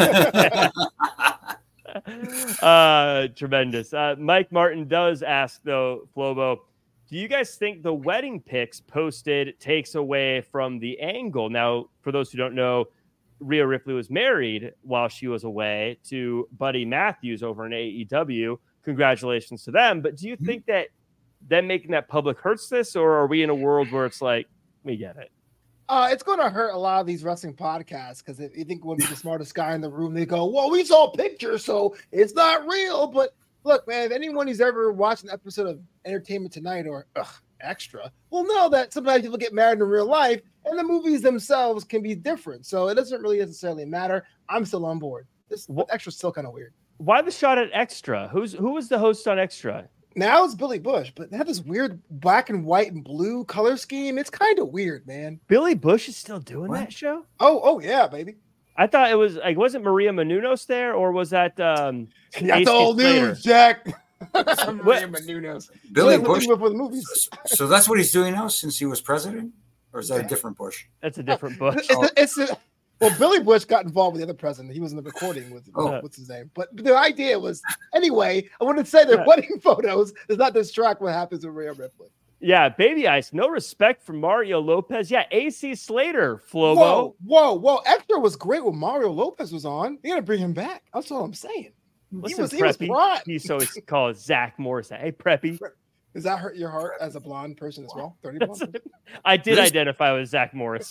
uh, tremendous. Uh, Mike Martin does ask, though, Flobo, do you guys think the wedding pics posted takes away from the angle? Now, for those who don't know, Rhea Ripley was married while she was away to Buddy Matthews over in A E W. Congratulations to them. But do you think that them making that public hurts this, or are we in a world where it's like, we get it? Uh, it's going to hurt a lot of these wrestling podcasts because if you think when the smartest guy in the room, they go, well, we saw pictures, so it's not real. But look, man, if anyone who's ever watched an episode of Entertainment Tonight or ugh, Extra will know that sometimes people get married in real life and the movies themselves can be different. So it doesn't really necessarily matter. I'm still on board. This Extra's still kind of weird. Why the shot at Extra? Who's Who was the host on Extra? Now it's Billy Bush, but they have this weird black and white and blue color scheme. It's kind of weird, man. Billy Bush is still doing What? that show? Oh, oh yeah, baby. I thought it was like, wasn't Maria Menounos there, or was that um That's Ace old Slater? news, Jack. Maria Menounos. Billy Bush. For the movies. So, so that's what he's doing now since he was president? Or is that a different Bush? That's a different Bush. It's, a, it's a, well, Billy Bush got involved with the other president. He was in the recording with oh. what's his name. But the idea was, anyway, I want to say their yeah. wedding photos does not distract what happens with Rhea Ripley. Yeah, Baby Ice, no respect for Mario Lopez. Yeah, A C Slater, Flobo. Whoa, whoa, whoa. Extra was great when Mario Lopez was on. You got to bring him back. That's what I'm saying. Listen, he was, Preppy, he was prime. He's always called Zach Morrison. Hey, Preppy. Does that hurt your heart as a blonde person as well? thirty blonde? I did this... identify with Zach Morris.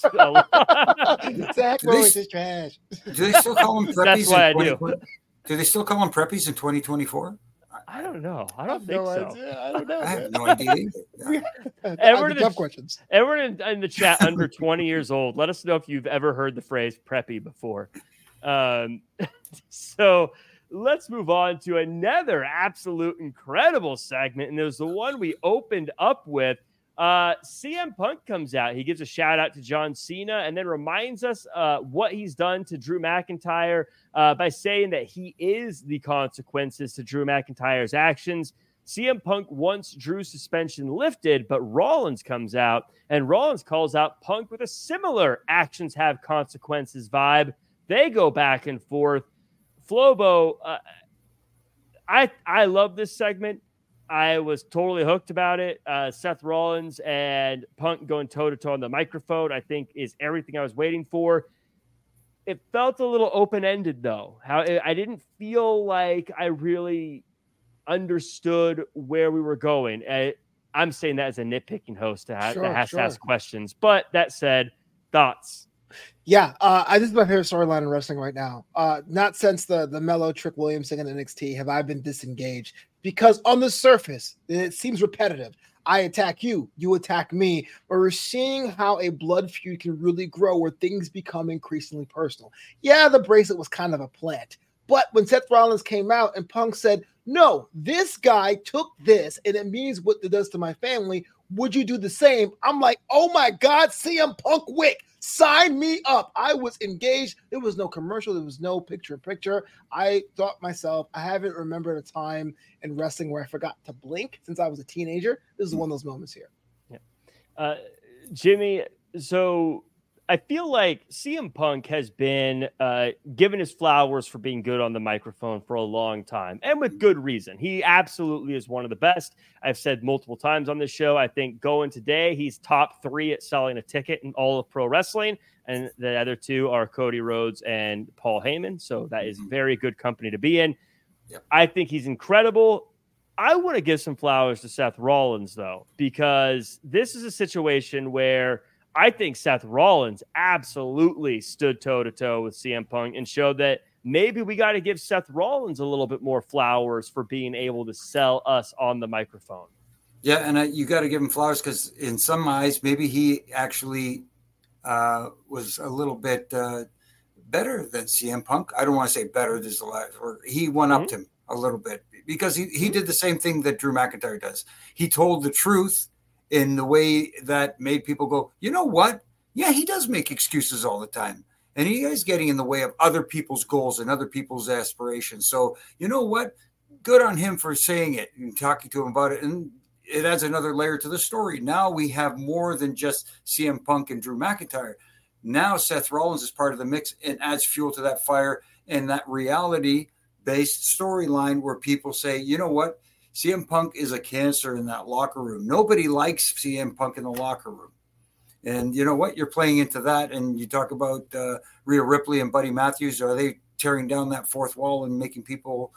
Zach Morris is trash. Do they still call him Preppies? That's why I do. Do they still call him Preppies in twenty twenty-four? I don't know. I don't I think no so. Idea. I don't know. I have no idea either. Yeah. Everyone, tough questions. Everyone in, in the chat under twenty years old, let us know if you've ever heard the phrase preppy before. Um, so let's move on to another absolute incredible segment. And it was the one we opened up with. Uh, C M Punk comes out. He gives a shout out to John Cena and then reminds us uh, what he's done to Drew McIntyre uh, by saying that he is the consequences to Drew McIntyre's actions. C M Punk wants Drew's suspension lifted, but Rollins comes out and Rollins calls out Punk with a similar actions have consequences vibe. They go back and forth. Flobo, uh, I I love this segment. I was totally hooked about it. Uh, Seth Rollins and Punk going toe-to-toe on the microphone, I think, is everything I was waiting for. It felt a little open-ended, though. How I didn't feel like I really understood where we were going. I, I'm saying that as a nitpicking host that, ha- sure, that has sure. to ask questions. But that said, thoughts? Yeah, uh, I, this is my favorite storyline in wrestling right now. Uh, not since the the Mello Trick Williams thing in N X T have I been disengaged, because on the surface it seems repetitive. I attack you, you attack me, but we're seeing how a blood feud can really grow where things become increasingly personal. Yeah, the bracelet was kind of a plant, but when Seth Rollins came out and Punk said, "No, this guy took this and it means what it does to my family. Would you do the same?" I'm like, oh my God, C M Punk Wick, sign me up. I was engaged. There was no commercial. There was no picture in picture. I thought myself, I haven't remembered a time in wrestling where I forgot to blink since I was a teenager. This is one of those moments here. Yeah. Uh, Jimmy, so I feel like C M Punk has been uh, given his flowers for being good on the microphone for a long time, and with good reason. He absolutely is one of the best. I've said multiple times on this show, I think going today, he's top three at selling a ticket in all of pro wrestling, and the other two are Cody Rhodes and Paul Heyman, so that is very good company to be in. Yep. I think he's incredible. I want to give some flowers to Seth Rollins, though, because this is a situation where I think Seth Rollins absolutely stood toe-to-toe with C M Punk and showed that maybe we got to give Seth Rollins a little bit more flowers for being able to sell us on the microphone. Yeah, and uh, you got to give him flowers because in some eyes, maybe he actually uh, was a little bit uh, better than C M Punk. I don't want to say better. There's a lot. Or he one-upped mm-hmm. him a little bit because he, he did the same thing that Drew McIntyre does. He told the truth in the way that made people go, you know what? Yeah, he does make excuses all the time. And he is getting in the way of other people's goals and other people's aspirations. So, you know what? Good on him for saying it and talking to him about it. And it adds another layer to the story. Now we have more than just C M Punk and Drew McIntyre. Now Seth Rollins is part of the mix and adds fuel to that fire and that reality-based storyline where people say, you know what? C M Punk is a cancer in that locker room. Nobody likes C M Punk in the locker room. And you know what? You're playing into that. And you talk about uh, Rhea Ripley and Buddy Matthews. Are they tearing down that fourth wall and making people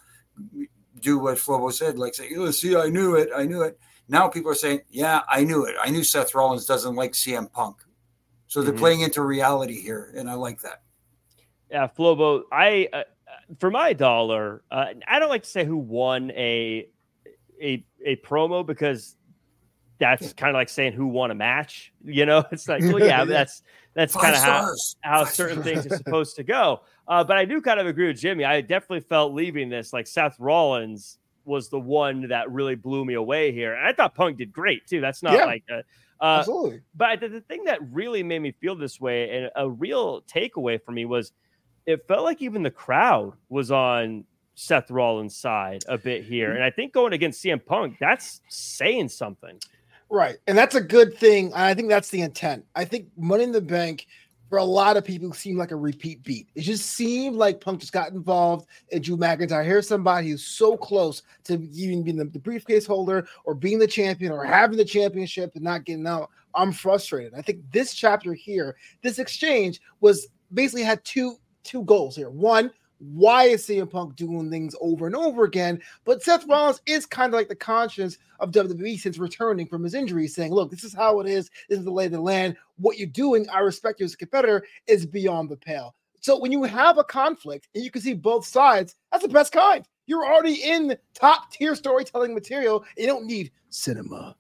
do what Flobo said? Like say, oh, see, I knew it. I knew it. Now people are saying, yeah, I knew it. I knew Seth Rollins doesn't like C M Punk. So they're mm-hmm. playing into reality here. And I like that. Yeah, Flobo, I, uh, for my dollar, uh, I don't like to say who won a, a a promo because that's kind of like saying who won a match. You know, it's like, well, yeah, that's that's kind of how, how certain things are supposed to go. Uh, but I do kind of agree with Jimmy. I definitely felt leaving this like Seth Rollins was the one that really blew me away here. And I thought Punk did great too. That's not yeah, like a, uh, absolutely. But the, the thing that really made me feel this way and a real takeaway for me was it felt like even the crowd was on Seth Rollins' side a bit here. And I think going against C M Punk, that's saying something. Right. And that's a good thing. I think that's the intent. I think Money in the Bank, for a lot of people, seemed like a repeat beat. It just seemed like Punk just got involved in Drew McIntyre. Here's somebody who's so close to even being the, the briefcase holder or being the champion or having the championship and not getting out. I'm frustrated. I think this chapter here, this exchange was basically had two, two goals here. One, why is C M Punk doing things over and over again? But Seth Rollins is kind of like the conscience of W W E since returning from his injury, saying, look, this is how it is. This is the lay of the land. What you're doing, I respect you as a competitor, is beyond the pale. So when you have a conflict and you can see both sides, that's the best kind. You're already in top tier storytelling material. And you don't need cinema.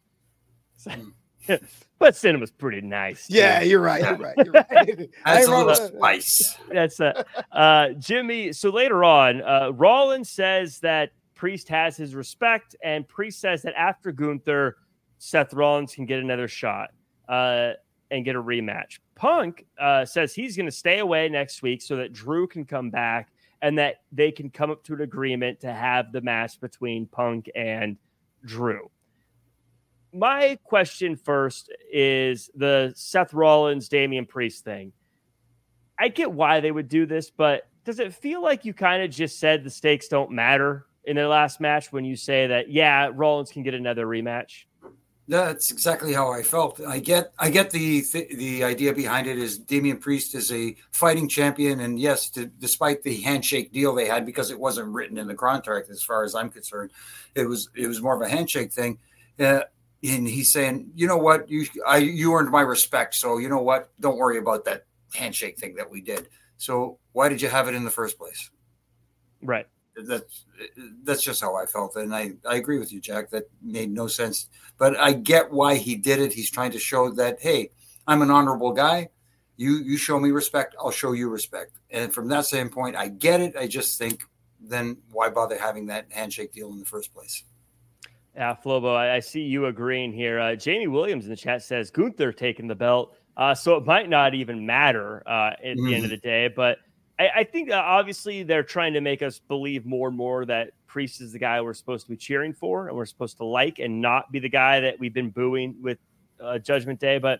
But cinema's pretty nice. Yeah, too. you're right. You're right. You're right. That's a little spice. That's uh, uh, Jimmy. So later on, uh, Rollins says that Priest has his respect, and Priest says that after Gunther, Seth Rollins can get another shot uh, and get a rematch. Punk uh, says he's going to stay away next week so that Drew can come back and that they can come up to an agreement to have the match between Punk and Drew. My question first is the Seth Rollins, Damian Priest thing. I get why they would do this, but does it feel like you kind of just said the stakes don't matter in their last match when you say that, yeah, Rollins can get another rematch? That's exactly how I felt. I get I get the th- the idea behind it is Damian Priest is a fighting champion. And yes, to, despite the handshake deal they had, because it wasn't written in the contract as far as I'm concerned, it was it was more of a handshake thing. Uh, And he's saying, you know what, you I you earned my respect. So you know what, don't worry about that handshake thing that we did. So why did you have it in the first place? Right. That's that's just how I felt. And I, I agree with you, Jack. That made no sense. But I get why he did it. He's trying to show that, hey, I'm an honorable guy. You you show me respect, I'll show you respect. And from that standpoint, I get it. I just think then why bother having that handshake deal in the first place? Yeah, Flobo, I, I see you agreeing here. Uh, Jamie Williams in the chat says Gunther taking the belt, uh, so it might not even matter uh, at mm. the end of the day. But I, I think uh, obviously they're trying to make us believe more and more that Priest is the guy we're supposed to be cheering for and we're supposed to like and not be the guy that we've been booing with uh, Judgment Day. But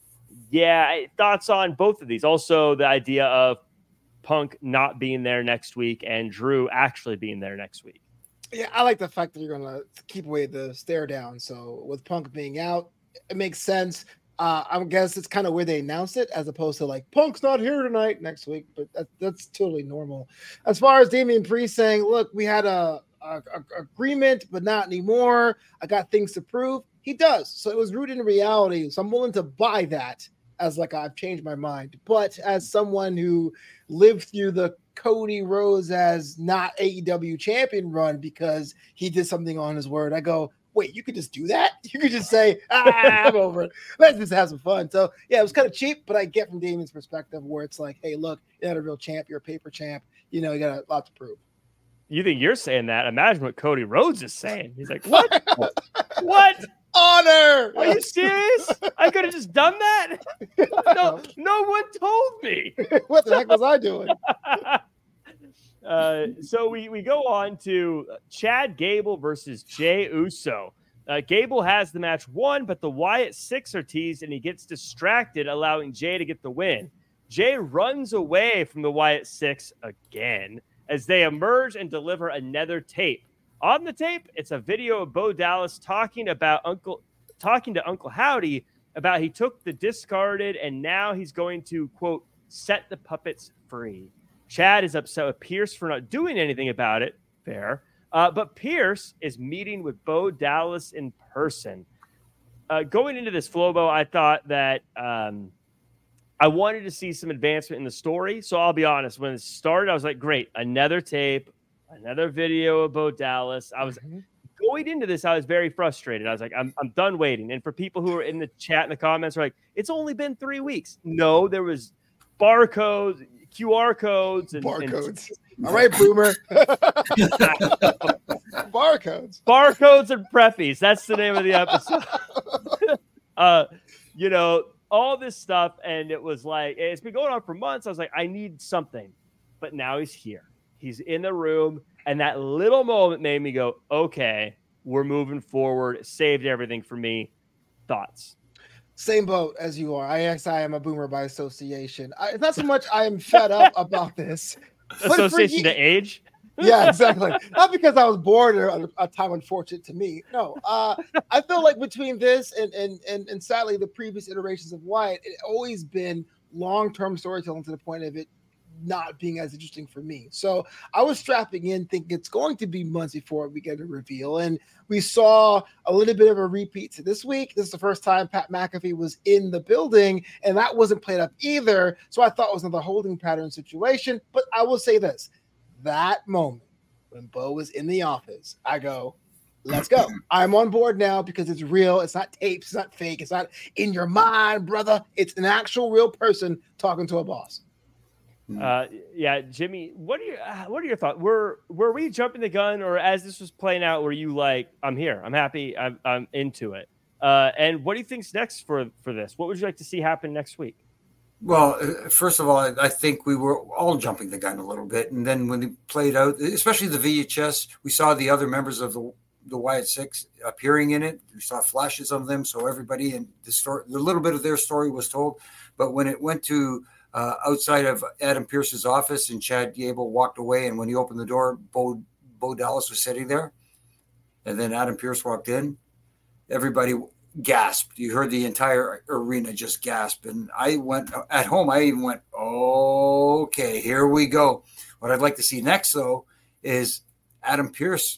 yeah, thoughts on both of these. Also, the idea of Punk not being there next week and Drew actually being there next week. Yeah, I like the fact that you're going to keep away the stare down. So with Punk being out, it makes sense. Uh, I guess it's kind of where they announced it as opposed to like, Punk's not here tonight next week, but that, that's totally normal. As far as Damian Priest saying, look, we had a, a, a agreement, but not anymore. I got things to prove. He does. So it was rooted in reality. So I'm willing to buy that as like, I've changed my mind. But as someone who lived through the Cody Rhodes as not A E W champion run because he did something on his word, I go, wait, you could just do that? You could just say, ah, I'm over it. Let's just have some fun. So yeah, it was kind of cheap, but I get from Damian's perspective where it's like, hey, look, you're not a real champ, you're a paper champ. You know, you got a lot to prove. You think you're saying that? Imagine what Cody Rhodes is saying. He's like, what? What? Honor! Are you serious? I could have just done that? No, no one told me. What the heck was I doing? uh, so we, we go on to Chad Gable versus Jey Uso. Uh, Gable has the match won, but the Wyatt Six are teased, and he gets distracted, allowing Jey to get the win. Jey runs away from the Wyatt Six again as they emerge and deliver another tape. On the tape, it's a video of Bo Dallas talking about Uncle, talking to Uncle Howdy about he took the discarded and now he's going to, quote, set the puppets free. Chad is upset with Pierce for not doing anything about it. Fair. Uh, but Pierce is meeting with Bo Dallas in person. Uh, going into this, Flobo, I thought that um, I wanted to see some advancement in the story. So I'll be honest, when it started, I was like, great, another tape. Another video of Bo Dallas. I was mm-hmm. going into this, I was very frustrated. I was like, I'm I'm done waiting. And for people who are in the chat in the comments, are like, it's only been three weeks. No, there was barcodes, Q R codes, and barcodes. And... All right, boomer. Barcodes. Barcodes and preppies. That's the name of the episode. uh, you know, all this stuff, and it was like, it's been going on for months. I was like, I need something. But now he's here. He's in the room. And that little moment made me go, okay, we're moving forward. Saved everything for me. Thoughts? Same boat as you are. I guess I am a boomer by association. I, it's not so much I am fed up about this. Association ye- to age? Yeah, exactly. Not because I was born at a time unfortunate to me. No, uh, I feel like between this and, and and and sadly the previous iterations of Wyatt, it always been long-term storytelling to the point of it not being as interesting for me. So I was strapping in thinking it's going to be months before we get a reveal. And we saw a little bit of a repeat to this week. This is the first time Pat McAfee was in the building, and that wasn't played up either. So I thought it was another holding pattern situation. But I will say this, that moment when Bo was in the office, I go, let's go. I'm on board now because it's real. It's not tapes. It's not fake. It's not in your mind, brother. It's an actual real person talking to a boss. Uh, yeah, Jimmy, what are your what are your thoughts? Were were we jumping the gun, or as this was playing out, were you like, I'm here, I'm happy, I'm I'm into it? Uh, and what do you think's next for for this? What would you like to see happen next week? Well, first of all, I, I think we were all jumping the gun a little bit, and then when it played out, especially the V H S, we saw the other members of the the Wyatt Six appearing in it. We saw flashes of them, so everybody and the story, the little bit of their story was told. But when it went to Uh, outside of Adam Pearce's office and Chad Gable walked away. And when he opened the door, Bo, Bo Dallas was sitting there. And then Adam Pearce walked in. Everybody gasped. You heard the entire arena just gasp. And I went at home. I even went, okay, here we go. What I'd like to see next, though, is Adam Pearce,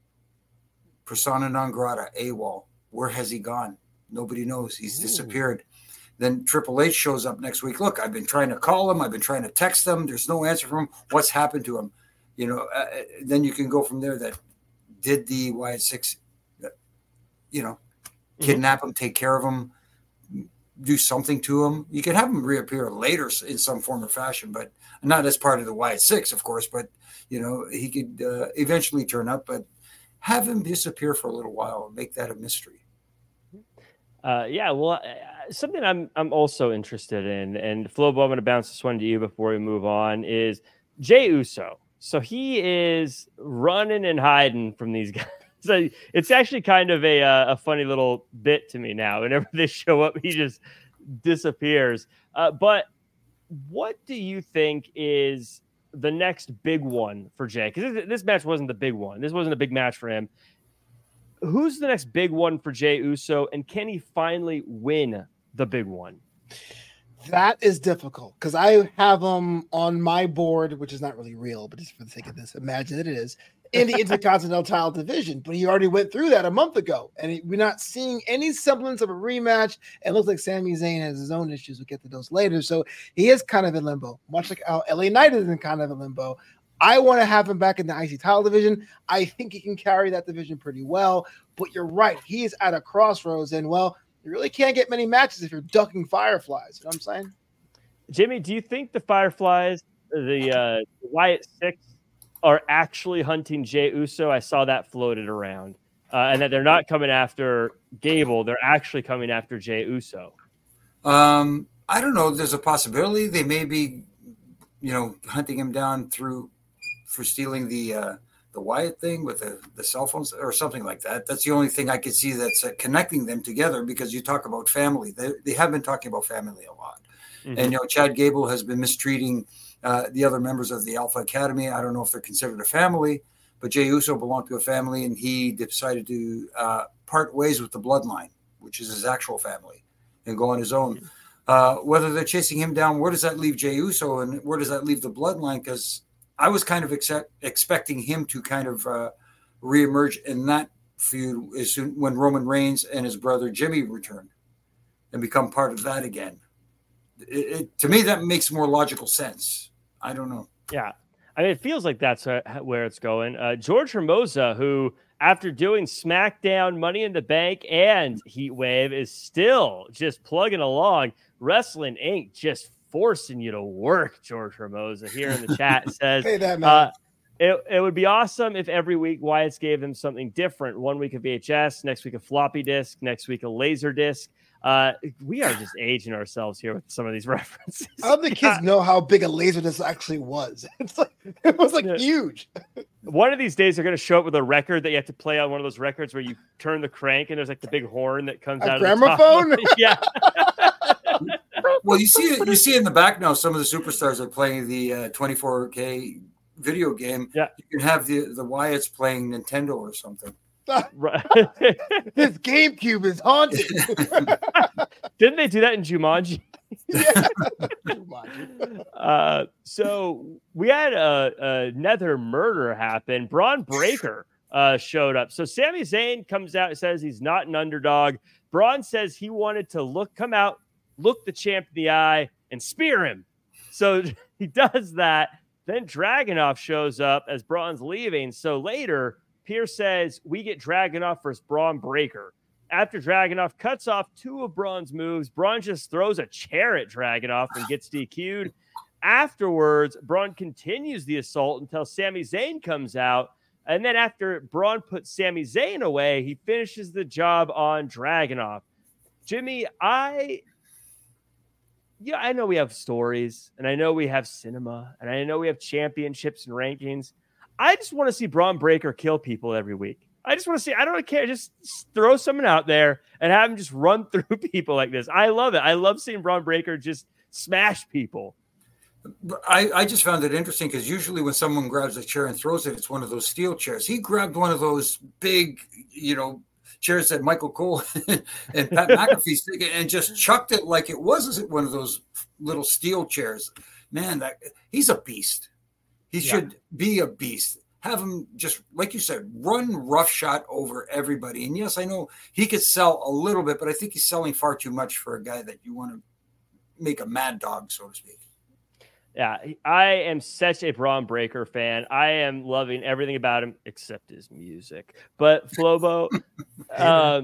persona non grata, AWOL. Where has he gone? Nobody knows. He's Ooh. disappeared. Then Triple H shows up next week. Look, I've been trying to call him. I've been trying to text him. There's no answer from him. What's happened to him? You know, uh, then you can go from there. That did the Wyatt Six, uh, you know, kidnap mm-hmm. him, take care of him, do something to him. You can have him reappear later in some form or fashion, but not as part of the Wyatt Six, of course. But, you know, he could uh, eventually turn up, but have him disappear for a little while and make that a mystery. Uh, yeah, well, uh, something I'm I'm also interested in, and Flo, I'm going to bounce this one to you before we move on, is Jey Uso. So he is running and hiding from these guys. So it's actually kind of a uh, a funny little bit to me now. Whenever they show up, he just disappears. Uh, but what do you think is the next big one for Jey? Because this, this match wasn't the big one. This wasn't a big match for him. Who's the next big one for Jey Uso, and can he finally win the big one? That is difficult because I have him on my board, which is not really real, but just for the sake of this, imagine that it is, in the Intercontinental title division. But he already went through that a month ago, and he, we're not seeing any semblance of a rematch. It looks like Sami Zayn has his own issues. We'll get to those later. So he is kind of in limbo, much like how L A Knight is in kind of in limbo. I want to have him back in the I C title division. I think he can carry that division pretty well, but you're right. He is at a crossroads, and well, you really can't get many matches if you're ducking Fireflies. You know what I'm saying? Jimmy, do you think the Fireflies, the uh, Wyatt Six, are actually hunting Jey Uso? I saw that floated around, uh, and that they're not coming after Gable. They're actually coming after Jey Uso. Um, I don't know. There's a possibility they may be, you know, hunting him down through for stealing the uh, the Wyatt thing with the, the cell phones or something like that. That's the only thing I could see that's uh, connecting them together, because you talk about family. They, they have been talking about family a lot. Mm-hmm. And, you know, Chad Gable has been mistreating uh, the other members of the Alpha Academy. I don't know if they're considered a family, but Jey Uso belonged to a family, and he decided to uh, part ways with the Bloodline, which is his actual family, and go on his own. Mm-hmm. Uh, whether they're chasing him down, where does that leave Jey Uso, and where does that leave the Bloodline? Because I was kind of accept, expecting him to kind of uh, reemerge in that feud as soon when Roman Reigns and his brother Jimmy return and become part of that again. It, it, to me, that makes more logical sense. I don't know. Yeah. I mean, it feels like that's where it's going. Uh, George Hermosa, who after doing SmackDown, Money in the Bank, and Heat Wave, is still just plugging along. Wrestling Incorporated just forcing you to work. George Hermosa here in the chat says, hey, that man. Uh, it, it would be awesome if every week Wyatt's gave them something different. One week a V H S, next week a floppy disk, next week a laser disc. Uh, we are just aging ourselves here with some of these references. I don't think kids know how big a laser this actually was. It's like it was like Yeah. huge. One of these days, they're going to show up with a record that you have to play on one of those records where you turn the crank and there's like the big horn that comes A out gramophone? of the top. Yeah. Well, you see it. You see in the back now. Some of the superstars are playing the uh, twenty-four K video game. Yeah. You can have the the Wyatts playing Nintendo or something. Right. This GameCube is haunted. Didn't they do that in Jumanji? Yeah. Uh, so we had a, a nether murder happen. Braun Breaker uh, showed up. So Sami Zayn comes out and says he's not an underdog. Braun says he wanted to look, come out, look the champ in the eye, and spear him. So he does that. Then Dragunov shows up as Braun's leaving. So later, Pierce says we get Dragunov versus Braun Breaker. After Dragunov cuts off two of Braun's moves, Braun just throws a chair at Dragunov and gets D Q'd. Afterwards, Braun continues the assault until Sami Zayn comes out. And then after Braun puts Sami Zayn away, he finishes the job on Dragunov. Jimmy, I... Yeah, I know we have stories, and I know we have cinema, and I know we have championships and rankings. I just want to see Braun Breaker kill people every week. I just want to see, I don't care. Just throw someone out there and have him just run through people like this. I love it. I love seeing Braun Breaker just smash people. I, I just found it interesting because usually when someone grabs a chair and throws it, it's one of those steel chairs. He grabbed one of those big, you know, chairs that Michael Cole and Pat McAfee's taking and just chucked it like it was one of those little steel chairs. Man, that he's a beast. He Yeah. should be a beast. Have him just, like you said, run roughshod over everybody. And yes, I know he could sell a little bit, but I think he's selling far too much for a guy that you want to make a mad dog, so to speak. Yeah, I am such a Braun Breaker fan. I am loving everything about him except his music. But Flobo, um,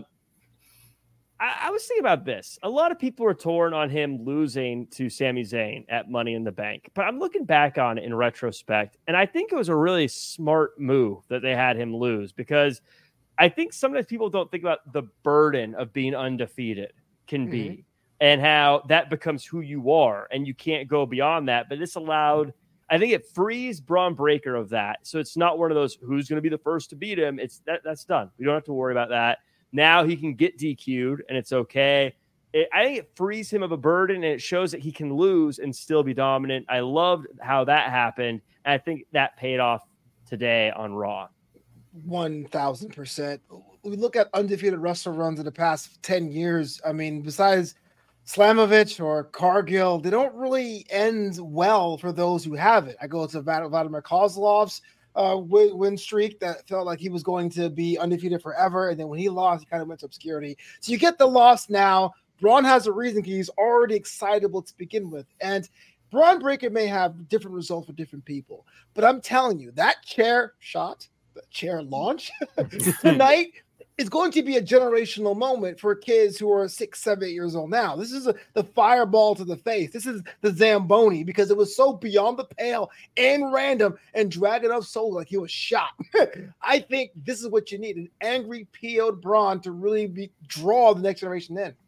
I, I was thinking about this. A lot of people were torn on him losing to Sami Zayn at Money in the Bank. But I'm looking back on it in retrospect, and I think it was a really smart move that they had him lose because I think sometimes people don't think about the burden of being undefeated can be. Mm-hmm. And how that becomes who you are, and you can't go beyond that. But this allowed, I think it frees Braun Breaker of that. So it's not one of those, who's going to be the first to beat him? It's that that's done. We don't have to worry about that. Now he can get D Q'd, and it's okay. It, I think it frees him of a burden, and it shows that he can lose and still be dominant. I loved how that happened, and I think that paid off today on Raw. one thousand percent. We look at undefeated wrestler runs in the past ten years. I mean, besides Slamovich or Cargill, they don't really end well for those who have it. I go to Vladimir Kozlov's uh, win, win streak that felt like he was going to be undefeated forever. And then when he lost, he kind of went to obscurity. So you get the loss now. Braun has a reason because he's already excitable to begin with. And Braun Breaker may have different results for different people. But I'm telling you, that chair shot, the chair launch tonight is going to be a generational moment for kids who are six, seven, eight years old now. This is a, the fireball to the face. This is the Zamboni because it was so beyond the pale and random and Dragunov sold like he was shot. I think this is what you need, an angry, P O'd Braun to really be, draw the next generation in.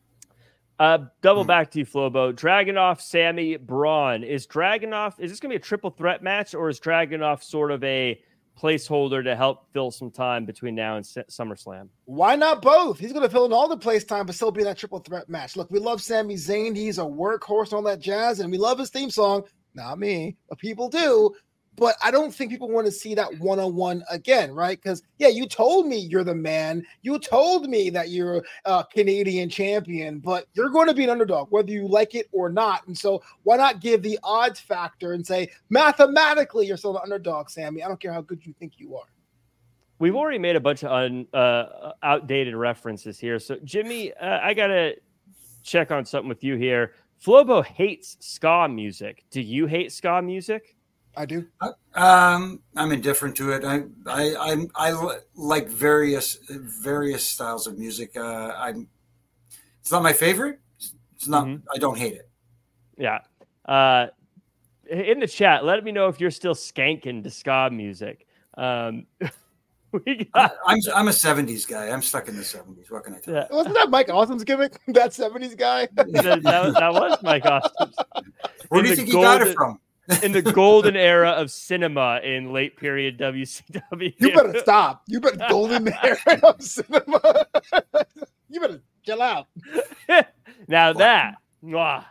Uh, double back to you, Flobo. Dragunov, Sami, Braun. Is Dragunov, is this going to be a triple threat match, or is Dragunov sort of a placeholder to help fill some time between now and SummerSlam? Why not both? He's going to fill in all the place time, but still be in that triple threat match. Look, we love Sami Zayn. He's a workhorse on that jazz, and we love his theme song. Not me, but people do. But I don't think people want to see that one-on-one again, right? Because, yeah, you told me you're the man. You told me that you're a Canadian champion, but you're going to be an underdog, whether you like it or not. And so why not give the odds factor and say, mathematically, you're still an underdog, Sami. I don't care how good you think you are. We've already made a bunch of un, uh, outdated references here. So, Jimmy, uh, I got to check on something with you here. Flobo hates ska music. Do you hate ska music? I do. Um, I'm indifferent to it. I, I, I, I like various, various styles of music. Uh, I'm, it's not my favorite. It's not, mm-hmm. I don't hate it. Yeah. Uh, in the chat, let me know if you're still skanking to ska music. Um, we got. I'm I'm a seventies guy. I'm stuck in the seventies. What can I tell Yeah. you? Wasn't that Mike Awesome's gimmick? That seventies guy? that, that, that was Mike Austin's. Where In do you the think he got golden- it from? In the golden era of cinema in late period W C W. You better stop. You better golden era of cinema. You better chill out. Now that, mwah.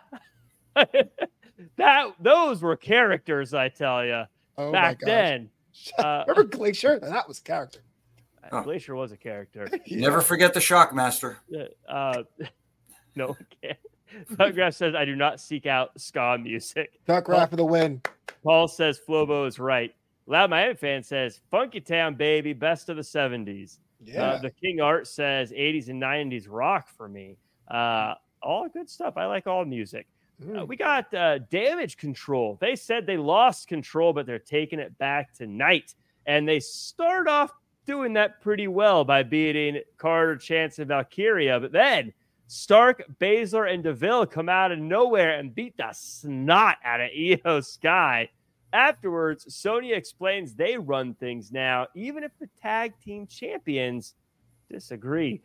that those were characters, I tell you. Oh Back my gosh. then, uh, Remember Glacier? That was character. Oh. Glacier was a character. Never forget the Shockmaster. Uh, no one can. Duckgrass says, I do not seek out ska music. Duck Rat for the win. Paul says, Flobo is right. Loud Miami fan says, Funky Town, baby, best of the seventies. Yeah. Uh, the King Art says, eighties and nineties rock for me. Uh, all good stuff. I like all music. Mm. Uh, we got uh, Damage Control. They said they lost control, but they're taking it back tonight. And they start off doing that pretty well by beating Carter, Chance, and Valkyria. But then Stark, Baszler, and DeVille come out of nowhere and beat the snot out of Io Sky. Afterwards, Sonya explains they run things now, even if the tag team champions disagree.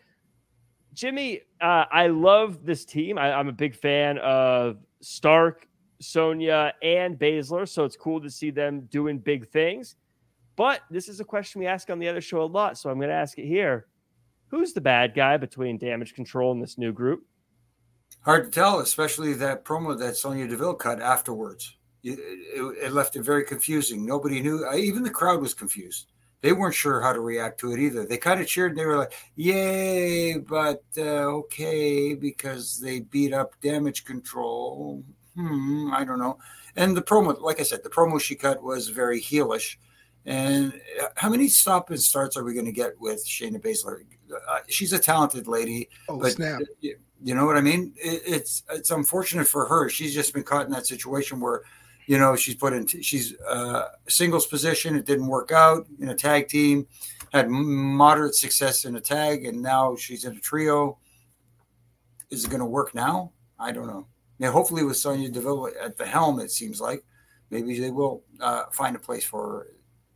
Jimmy, uh, I love this team. I, I'm a big fan of Stark, Sonya, and Baszler, so it's cool to see them doing big things. But this is a question we ask on the other show a lot, so I'm going to ask it here. Who's the bad guy between Damage Control and this new group? Hard to tell, especially that promo that Sonya Deville cut afterwards. It, it, it left it very confusing. Nobody knew. Even the crowd was confused. They weren't sure how to react to it either. They kind of cheered and they were like, yay, but uh, okay, because they beat up Damage Control. Hmm, I don't know. And the promo, like I said, the promo she cut was very heelish. And how many stop and starts are we going to get with Shayna Baszler? Uh, she's a talented lady. Oh, but snap. You, you know what I mean? It, it's it's unfortunate for her. She's just been caught in that situation where, you know, she's put in, she's uh, a singles position. It didn't work out in a tag team, had moderate success in a tag, and now she's in a trio. Is it going to work now? I don't know. Yeah, hopefully with Sonya Deville at the helm, it seems like maybe they will uh, find a place for her.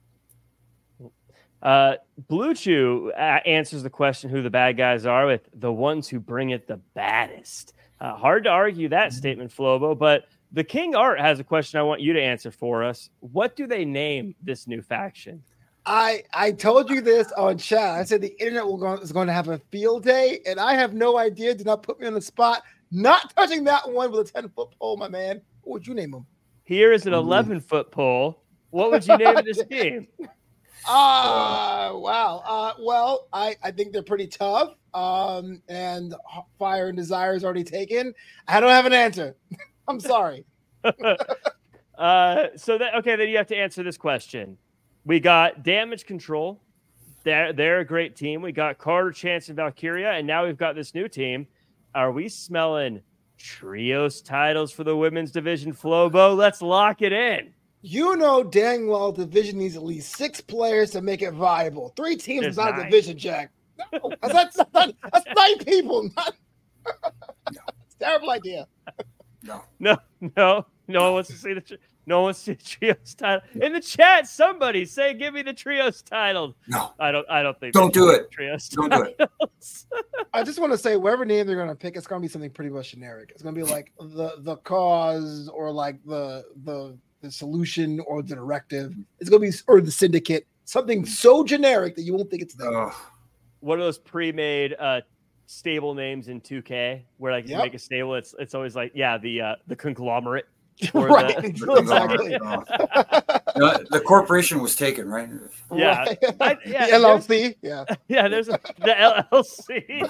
Uh, Blue Chew uh, answers the question who the bad guys are with the ones who bring it the baddest. Uh, hard to argue that mm-hmm. statement, Flobo, but the King Art has a question I want you to answer for us. What do they name this new faction? I I told you this on chat. I said the internet will go, is going to have a field day, and I have no idea. Do not put me on the spot. Not touching that one with a ten-foot pole, my man. What would you name him? Here is an eleven-foot pole. What would you name this game? Ah, uh, wow. Uh, well, I, I think they're pretty tough. Um, and Fire and Desire is already taken. I don't have an answer. I'm sorry. uh, so that okay, then you have to answer this question. We got Damage Control. They're they're a great team. We got Carter, Chance, and Valkyria, and now we've got this new team. Are we smelling trios titles for the women's division, Flobo? Let's lock it in. You know dang well division needs at least six players to make it viable. Three teams There's is not nine. a division, Jack. No, that's, that's, that's nine people. Not, no, it's a terrible idea. No, no, no, no one wants to see the tri- no one wants to see the trios title in the chat. Somebody say, "Give me the trios title." No, I don't. I don't think. Don't do it. Trios don't do it. I just want to say, whatever name they're going to pick, it's going to be something pretty much generic. It's going to be like the the cause or like the the. the solution or the directive. It's going to be, or the syndicate, something so generic that you won't think it's them. Uh, One of those pre-made uh, stable names in two K where like you Yep. make a stable. It's it's always like, yeah, the uh, the conglomerate. Or right. the, Exactly. uh, the corporation was taken, right? Yeah. Right. I- yeah, The L L C. Yeah. yeah, there's a, the L L C.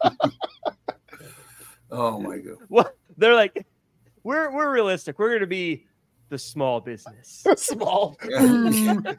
Oh my god. Well, they're like, we're we're realistic. We're going to be the small business, Small. the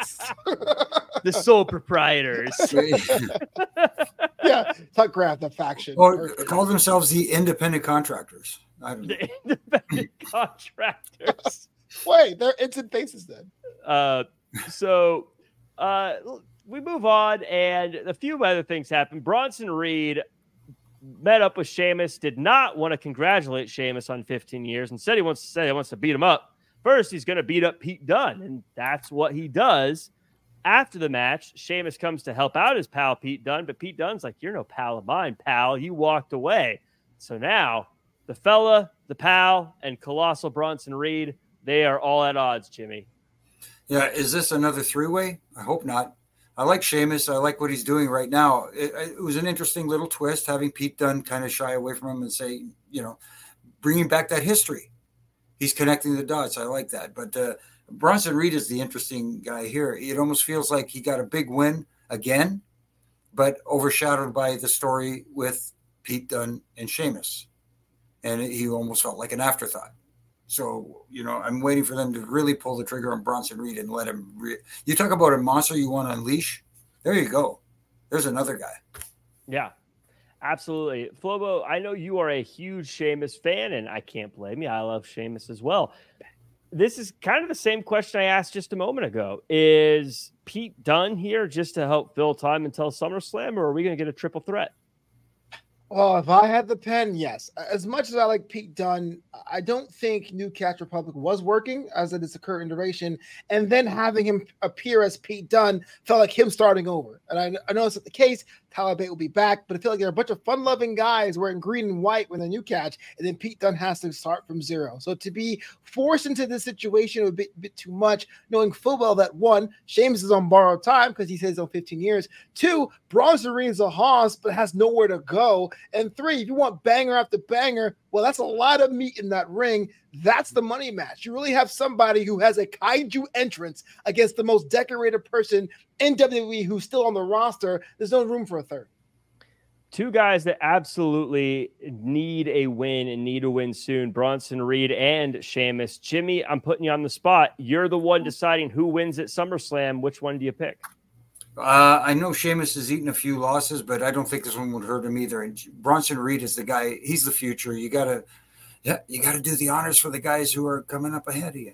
sole proprietors. Yeah. Tuckcraft, the faction. Or call themselves the independent contractors. I don't know. The independent contractors. Wait, they're instant faces then. Uh, so uh, we move on, and a few other things happen. Bronson Reed met up with Sheamus, did not want to congratulate Sheamus on fifteen years, and said he wants to say he wants to beat him up. First, he's going to beat up Pete Dunne, and that's what he does. After the match, Sheamus comes to help out his pal Pete Dunne, but Pete Dunne's like, "You're no pal of mine, pal. You walked away." So now the fella, the pal, and Colossal Bronson Reed, they are all at odds, Jimmy. Yeah, is this another three-way? I hope not. I like Sheamus. I like what he's doing right now. It, it was an interesting little twist having Pete Dunne kind of shy away from him and say, you know, bringing back that history. He's connecting the dots. I like that. But uh, Bronson Reed is the interesting guy here. It almost feels like he got a big win again, but overshadowed by the story with Pete Dunne and Sheamus. And he almost felt like an afterthought. So, you know, I'm waiting for them to really pull the trigger on Bronson Reed and let him. Re- you talk about a monster you want to unleash. There you go. There's another guy. Yeah, absolutely. Flobo, I know you are a huge Sheamus fan, and I can't blame you. I love Sheamus as well. This is kind of the same question I asked just a moment ago. Is Pete Dunne here just to help fill time until SummerSlam, or are we going to get a triple threat? Well, if I had the pen, yes. As much as I like Pete Dunne, I don't think New Catch Republic was working as it is a current iteration. And then having him appear as Pete Dunne felt like him starting over. And I, I know it's not the case. Tyler Bate will be back, but I feel like there are a bunch of fun-loving guys wearing green and white when the New Catch, and then Pete Dunne has to start from zero. So to be forced into this situation a bit, bit too much, knowing full well that one, Sheamus is on borrowed time because he says on fifteen years. Two, Bronson Reed is a hoss but has nowhere to go. And three, if you want banger after banger, well, that's a lot of meat in that ring. That's the money match. You really have somebody who has a kaiju entrance against the most decorated person in W W E who's still on the roster. There's no room for a third. Two guys that absolutely need a win and need a win soon, Bronson Reed and Sheamus. Jimmy, I'm putting you on the spot. You're the one deciding who wins at SummerSlam. Which one do you pick? Uh, I know Sheamus has eaten a few losses, but I don't think this one would hurt him either. And Bronson Reed is the guy. He's the future. You got to yeah, you got to do the honors for the guys who are coming up ahead of you.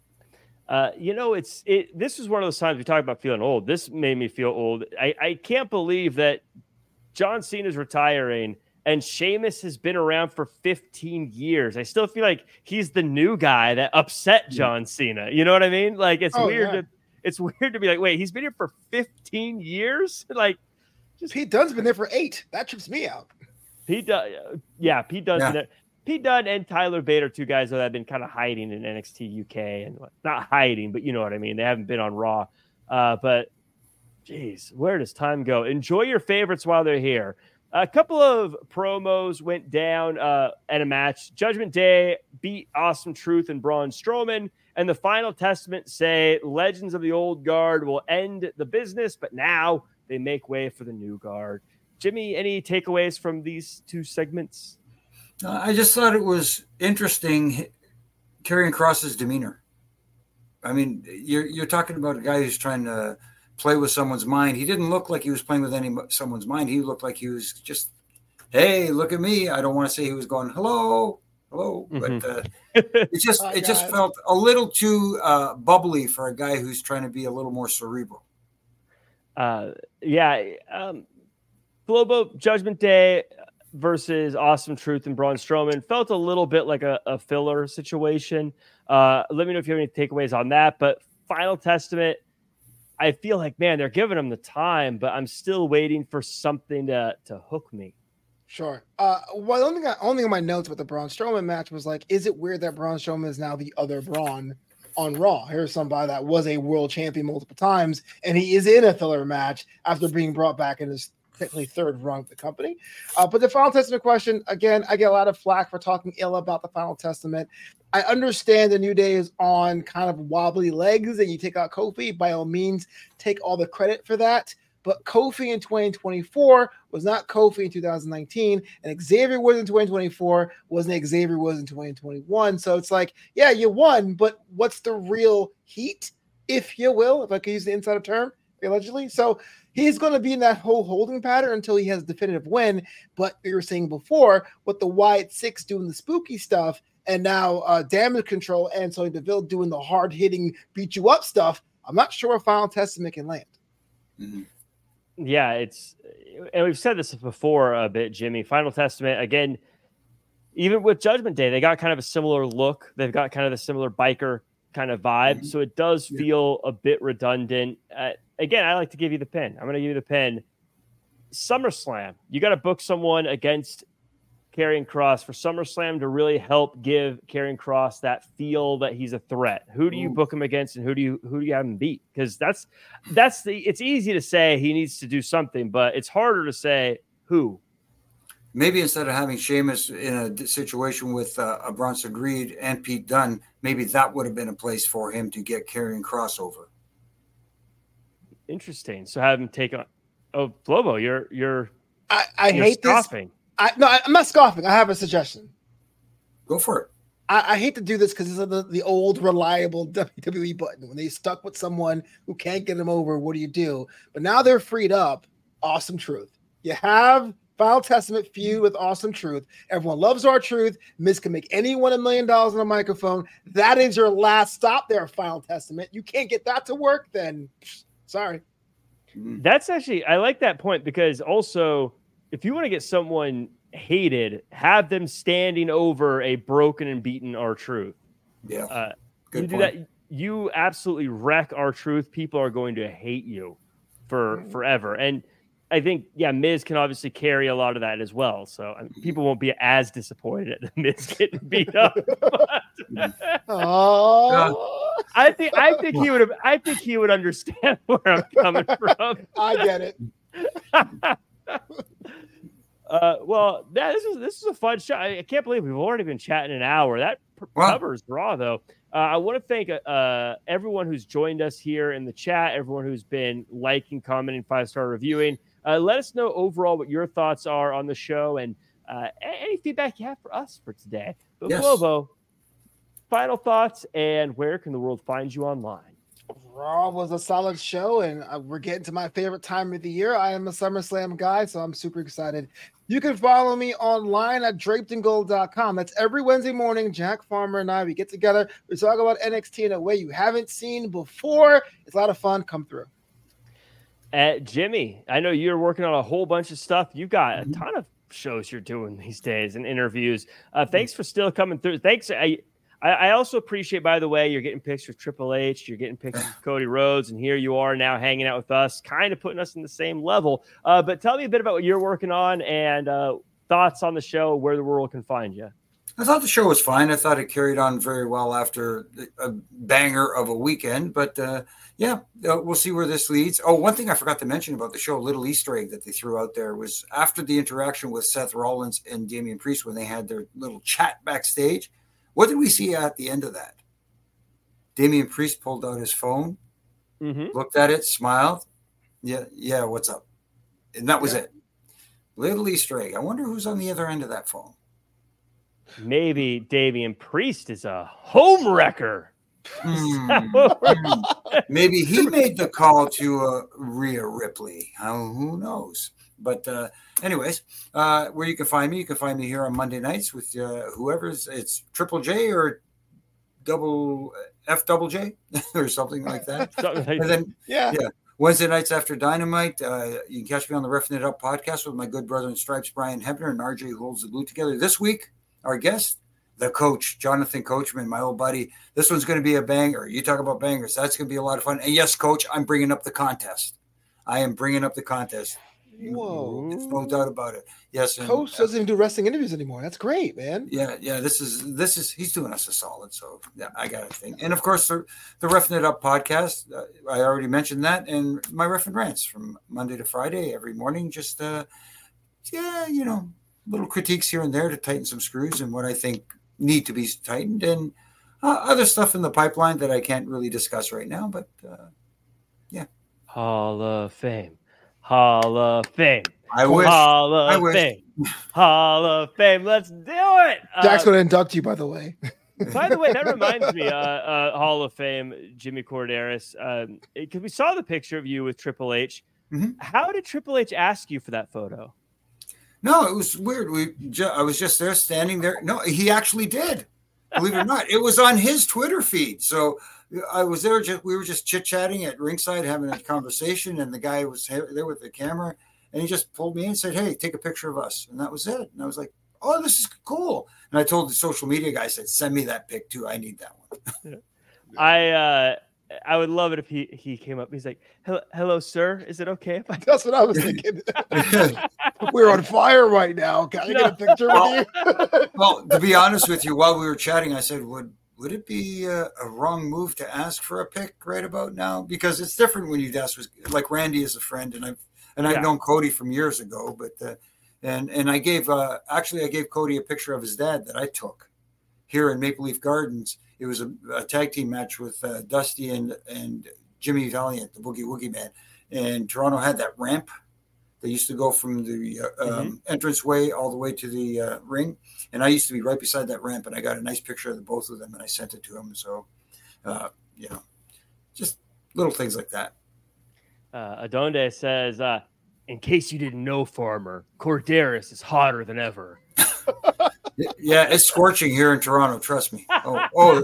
Uh, you know, it's it. This is one of those times we talk about feeling old. This made me feel old. I, I can't believe that John Cena's retiring and Sheamus has been around for fifteen years. I still feel like he's the new guy that upset John Cena. You know what I mean? Like, it's oh, weird. Yeah. To, it's weird to be like, wait, he's been here for fifteen years? Like, just Pete Dunne's been there for eight. That trips me out. Pete Dunne, yeah, Pete Dunne's yeah. been there. Pete Dunne and Tyler Bate are two guys that have been kind of hiding in N X T U K, and not hiding, but you know what I mean. They haven't been on Raw. Uh, but, geez, where does time go? Enjoy your favorites while they're here. A couple of promos went down uh, at a match. Judgment Day beat Awesome Truth and Braun Strowman, and the Final Testament say Legends of the Old Guard will end the business, but now they make way for the new guard. Jimmy, any takeaways from these two segments? Uh, I just thought it was interesting Karrion Kross's demeanor. I mean, you're you're talking about a guy who's trying to play with someone's mind. He didn't look like he was playing with any someone's mind. He looked like he was just, hey, look at me. I don't want to say he was going, hello, hello, mm-hmm. but uh, it just oh, it God. just felt a little too uh, bubbly for a guy who's trying to be a little more cerebral. Uh, yeah, um, Global Judgment Day versus Awesome Truth and Braun Strowman felt a little bit like a, a filler situation. Uh, let me know if you have any takeaways on that. But Final Testament, I feel like, man, they're giving them the time, but I'm still waiting for something to, to hook me. Sure. Uh, well, the only thing, I, only thing on my notes with the Braun Strowman match was like, is it weird that Braun Strowman is now the other Braun on Raw? Here's somebody that was a world champion multiple times, and he is in a filler match after being brought back in his technically third run of the company. Uh, but the Final Testament question, again, I get a lot of flack for talking ill about the Final Testament. I understand the New Day is on kind of wobbly legs and you take out Kofi. By all means, take all the credit for that. But Kofi in twenty twenty-four was not Kofi in two thousand nineteen, and Xavier Woods in twenty twenty-four wasn't Xavier Woods in twenty twenty-one. So it's like, yeah, you won, but what's the real heat, if you will, if I could use the insider term, allegedly? So he's going to be in that whole holding pattern until he has a definitive win. But we were saying before, with the Wyatt Six doing the spooky stuff, and now uh, Damage Control and Sonya Deville doing the hard-hitting, beat-you-up stuff, I'm not sure if Final Testament can land. Mm-hmm. Yeah, it's, and we've said this before a bit, Jimmy. Final Testament, again, even with Judgment Day, they got kind of a similar look. They've got kind of a similar biker kind of vibe. Mm-hmm. So it does Yeah. feel a bit redundant. Uh, again, I like to give you the pin. I'm going to give you the pin. SummerSlam. You got to book someone against Karrion Kross for SummerSlam to really help give Karrion Kross that feel that he's a threat. Who do you Ooh. book him against, and who do you who do you have him beat? Because that's that's the. It's easy to say he needs to do something, but it's harder to say who. Maybe instead of having Sheamus in a situation with uh, a Bronson Reed and Pete Dunne, maybe that would have been a place for him to get Karrion Kross over. Interesting. So have him take on. Oh, Flobo, you're you're. I, I you're hate scoffing. this. I, no, I, I'm not scoffing. I have a suggestion. Go for it. I, I hate to do this because it's the, the old reliable W W E button. When they stuck with someone who can't get them over, what do you do? But now they're freed up. Awesome Truth. You have Final Testament feud with Awesome Truth. Everyone loves R-Truth. Miz can make anyone a million dollars on a microphone. That is your last stop there, Final Testament. You can't get that to work, then sorry. That's actually, I like that point, because also, if you want to get someone hated, have them standing over a broken and beaten R-Truth. Yeah. Uh, Good you do point. that, you absolutely wreck R-Truth. People are going to hate you for forever. And I think, yeah, Miz can obviously carry a lot of that as well. So I mean, people won't be as disappointed at the Miz getting beat up. Oh, I think I think he would have. I think he would understand where I'm coming from. I get it. uh, well, yeah, this is this is a fun show. I, I can't believe we've already been chatting an hour. That p- Wow. covers Raw, though. Uh, I want to thank uh, everyone who's joined us here in the chat, everyone who's been liking, commenting, five star reviewing. Uh, let us know overall what your thoughts are on the show, and uh, any feedback you have for us for today. But Yes. Globo, final thoughts, and where can the world find you online? Raw was a solid show, and uh, we're getting to my favorite time of the year. I am a SummerSlam guy, so I'm super excited. You can follow me online at draped in gold dot com. That's every Wednesday morning. Jack Farmer and I, we get together. We talk about N X T in a way you haven't seen before. It's a lot of fun. Come through. Uh, Jimmy, I know you're working on a whole bunch of stuff. You've got a ton of shows you're doing these days and interviews. Uh, thanks for still coming through. Thanks. I, I I also appreciate, by the way, you're getting pictures with Triple H, you're getting pictures with Cody Rhodes, and here you are now hanging out with us, kind of putting us in the same level. Uh, but tell me a bit about what you're working on and uh, thoughts on the show, where the world can find you. I thought the show was fine. I thought it carried on very well after a banger of a weekend. But, uh, yeah, uh, we'll see where this leads. Oh, one thing I forgot to mention about the show, a little Easter egg that they threw out there, was after the interaction with Seth Rollins and Damian Priest when they had their little chat backstage. What did we see at the end of that? Damian Priest pulled out his phone, Mm-hmm. looked at it, smiled. Yeah, yeah, what's up? And that was Yeah. it. Little Easter egg. I wonder who's on the other end of that phone. Maybe Damian Priest is a home wrecker. Hmm. Hmm. Maybe he made the call to uh, Rhea Ripley. Uh, who knows? But uh, anyways, uh, where you can find me, you can find me here on Monday nights with uh, whoever's, it's Triple J or double F double J or something like that. Something like And then Yeah. Yeah. Wednesday nights after Dynamite, uh, you can catch me on the Roughing It Up podcast with my good brother in stripes, Brian Hebner, and R J who holds the glue together. This week, our guest, the coach, Jonathan Coachman, my old buddy. This one's going to be a banger. You talk about bangers. That's going to be a lot of fun. And yes, coach, I'm bringing up the contest. I am bringing up the contest. Whoa. There's no doubt about it. Yes. And, Coach doesn't even do wrestling interviews anymore. That's great, man. Yeah, yeah. This is this is he's doing us a solid. So yeah, I got a thing. And of course, the the Roughing It Up podcast. Uh, I already mentioned that, and my Rough and Rants from Monday to Friday every morning. Just uh, yeah, you know, little critiques here and there to tighten some screws and what I think need to be tightened, and uh, other stuff in the pipeline that I can't really discuss right now. But uh, yeah, Hall of Fame. Hall of Fame. I wish. Hall of I wish. Fame. Hall of Fame. Let's do it. Jack's Uh, going to induct you, by the way. by the way, that reminds me, uh, uh, Hall of Fame, Jimmy Corderas, because um, we saw the picture of you with Triple H. Mhm. How did Triple H ask you for that photo? No, it was weird. We ju- I was just there standing there. No, he actually did. Believe it or not, it was on his Twitter feed. So I was there. Just we were just chit chatting at ringside, having a conversation, and the guy was there with the camera, and he just pulled me in and said, "Hey, take a picture of us," and that was it. And I was like, "Oh, this is cool." And I told the social media guy, I said, "Send me that pic too. I need that one." I uh, I would love it if he, he came up. He's like, hello, hello, sir. Is it okay if I? That's what I was thinking. We're on fire right now. Can I No. get a picture with you? Well, to be honest with you, while we were chatting, I said, would would it be a, a wrong move to ask for a pick right about now? Because it's different when you'd ask, like Randy is a friend, and I've and I've Yeah. known Cody from years ago, but uh, and and I gave uh, actually I gave Cody a picture of his dad that I took here in Maple Leaf Gardens. It was a, a tag team match with uh, Dusty and and Jimmy Valiant, the Boogie Woogie Man, and Toronto had that ramp. They used to go from the uh, Mhm. um, entranceway all the way to the uh, ring. And I used to be right beside that ramp, and I got a nice picture of the both of them, and I sent it to him. So, uh, you know, just little things like that. Uh, Adonde says, uh, in case you didn't know, Farmer, Corderis is hotter than ever. Yeah, it's scorching here in Toronto. Trust me. Oh, oh,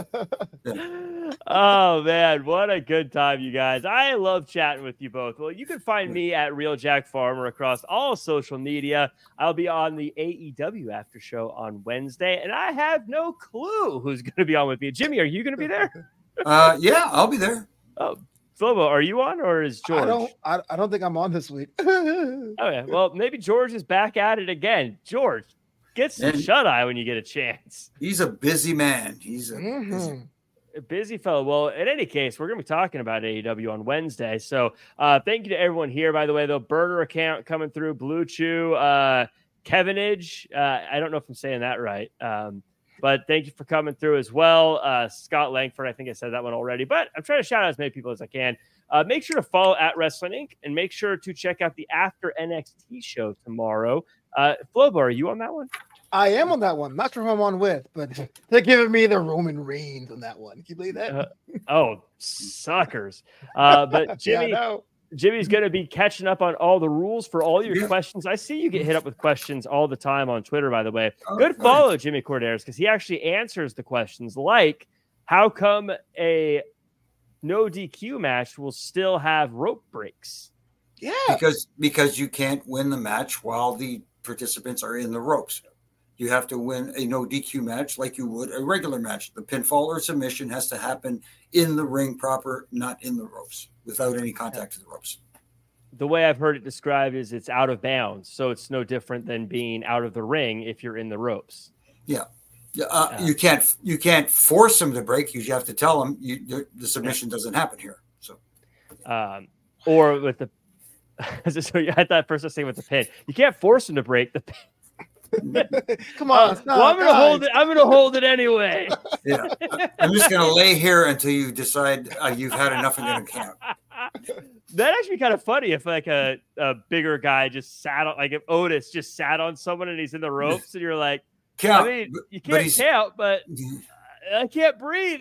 Oh man, what a good time, you guys. I love chatting with you both. Well, you can find me at Real Jack Farmer across all social media. I'll be on the A E W after show on Wednesday, and I have no clue who's going to be on with me. Jimmy, are you going to be there? uh, yeah, I'll be there. Oh, Flobo, are you on, or is George? I don't. I, I don't think I'm on this week. Okay, well, maybe George is back at it again. George, get some And- shut eye when you get a chance. He's a busy man. He's a Mhm. busy. A busy fellow. Well, in any case, we're going to be talking about A E W on Wednesday. So uh, thank you to everyone here, by the way. The burner account coming through, Blue Chew, uh, Kevinage. Uh, I don't know if I'm saying that right. Um, but thank you for coming through as well. Uh, Scott Langford, I think I said that one already. But I'm trying to shout out as many people as I can. Uh, make sure to follow at Wrestling Incorporated and make sure to check out the After N X T show tomorrow. Uh, Flobo, are you on that one? I am on that one. Not sure who I'm on with, but they're giving me the Roman Reigns on that one. Can you believe that? Uh, Oh, suckers. Uh, but Jimmy, yeah, I know. Jimmy's going to be catching up on all the rules for all your Yeah. questions. I see you get hit up with questions all the time on Twitter, by the way. Oh, Good nice. follow, Jimmy Corderis, because he actually answers the questions like, how come a no D Q match will still have rope breaks? Yeah. Because because you can't win the match while the participants are in the ropes. You have to win a no D Q match like you would a regular match. The pinfall or submission has to happen in the ring proper, not in the ropes, without any contact to the ropes. The way I've heard it described is it's out of bounds, so it's no different than being out of the ring if you're in the ropes. Yeah. Yeah, uh, Yeah. you can't you can't force them to break. You have to tell them you, the, the submission doesn't happen here. So Um, or with the, so you had that first thing with the pin. You can't force them to break the pin. Come on. Uh, it's well, not, I'm gonna guys. hold it. I'm gonna hold it anyway. yeah, I'm just gonna lay here until you decide uh, you've had enough and gonna count. That'd actually be kind of funny if like a, a bigger guy just sat on, like if Otis just sat on someone and he's in the ropes and you're like, Count. I mean, but- you but can't he's- count, but I can't breathe.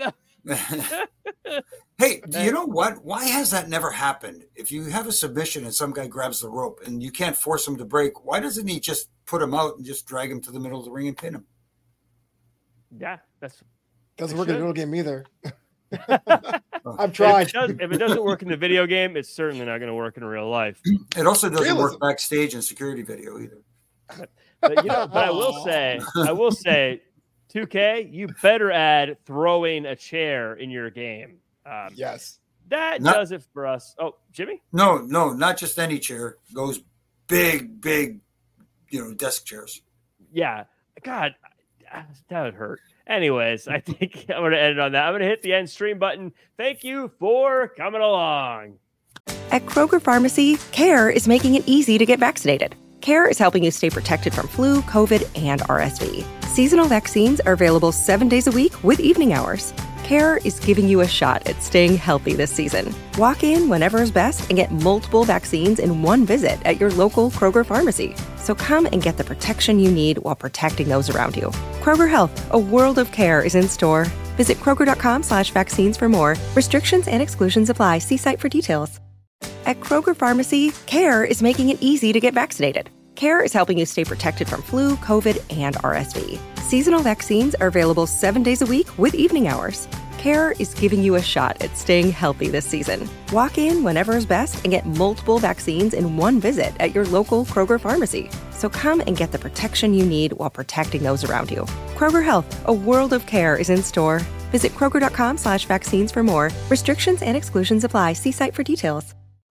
Hey, do you know what? Why has that never happened? If you have a submission and some guy grabs the rope and you can't force him to break, why doesn't he just put him out and just drag him to the middle of the ring and pin him? Yeah, that's. Doesn't It work in should. the real game either. Oh. I've If tried. it, does, if it doesn't work in the video game, it's certainly not going to work in real life. It also doesn't Realism. work backstage in security video either. But you know, but I will say, I will say, two K, you better add throwing a chair in your game. Um, Yes. That Not- does it for us. Oh, Jimmy? No, no, not just any chair. Those big, big, you know, desk chairs. Yeah. God, that would hurt. Anyways, I think I'm going to end it on that. I'm going to hit the end stream button. Thank you for coming along. At Kroger Pharmacy, CARE is making it easy to get vaccinated. CARE is helping you stay protected from flu, COVID, and R S V. Seasonal vaccines are available seven days a week with evening hours. CARE is giving you a shot at staying healthy this season. Walk in whenever is best and get multiple vaccines in one visit at your local Kroger pharmacy. So come and get the protection you need while protecting those around you. Kroger Health, a world of care is in store. Visit Kroger.com slash vaccines for more. Restrictions and exclusions apply. See site for details. At Kroger Pharmacy, CARE is making it easy to get vaccinated. CARE is helping you stay protected from flu, COVID, and R S V. Seasonal vaccines are available seven days a week with evening hours. CARE is giving you a shot at staying healthy this season. Walk in whenever is best and get multiple vaccines in one visit at your local Kroger pharmacy. So come and get the protection you need while protecting those around you. Kroger Health, a world of care is in store. Visit Kroger.com slash vaccines for more. Restrictions and exclusions apply. See site for details.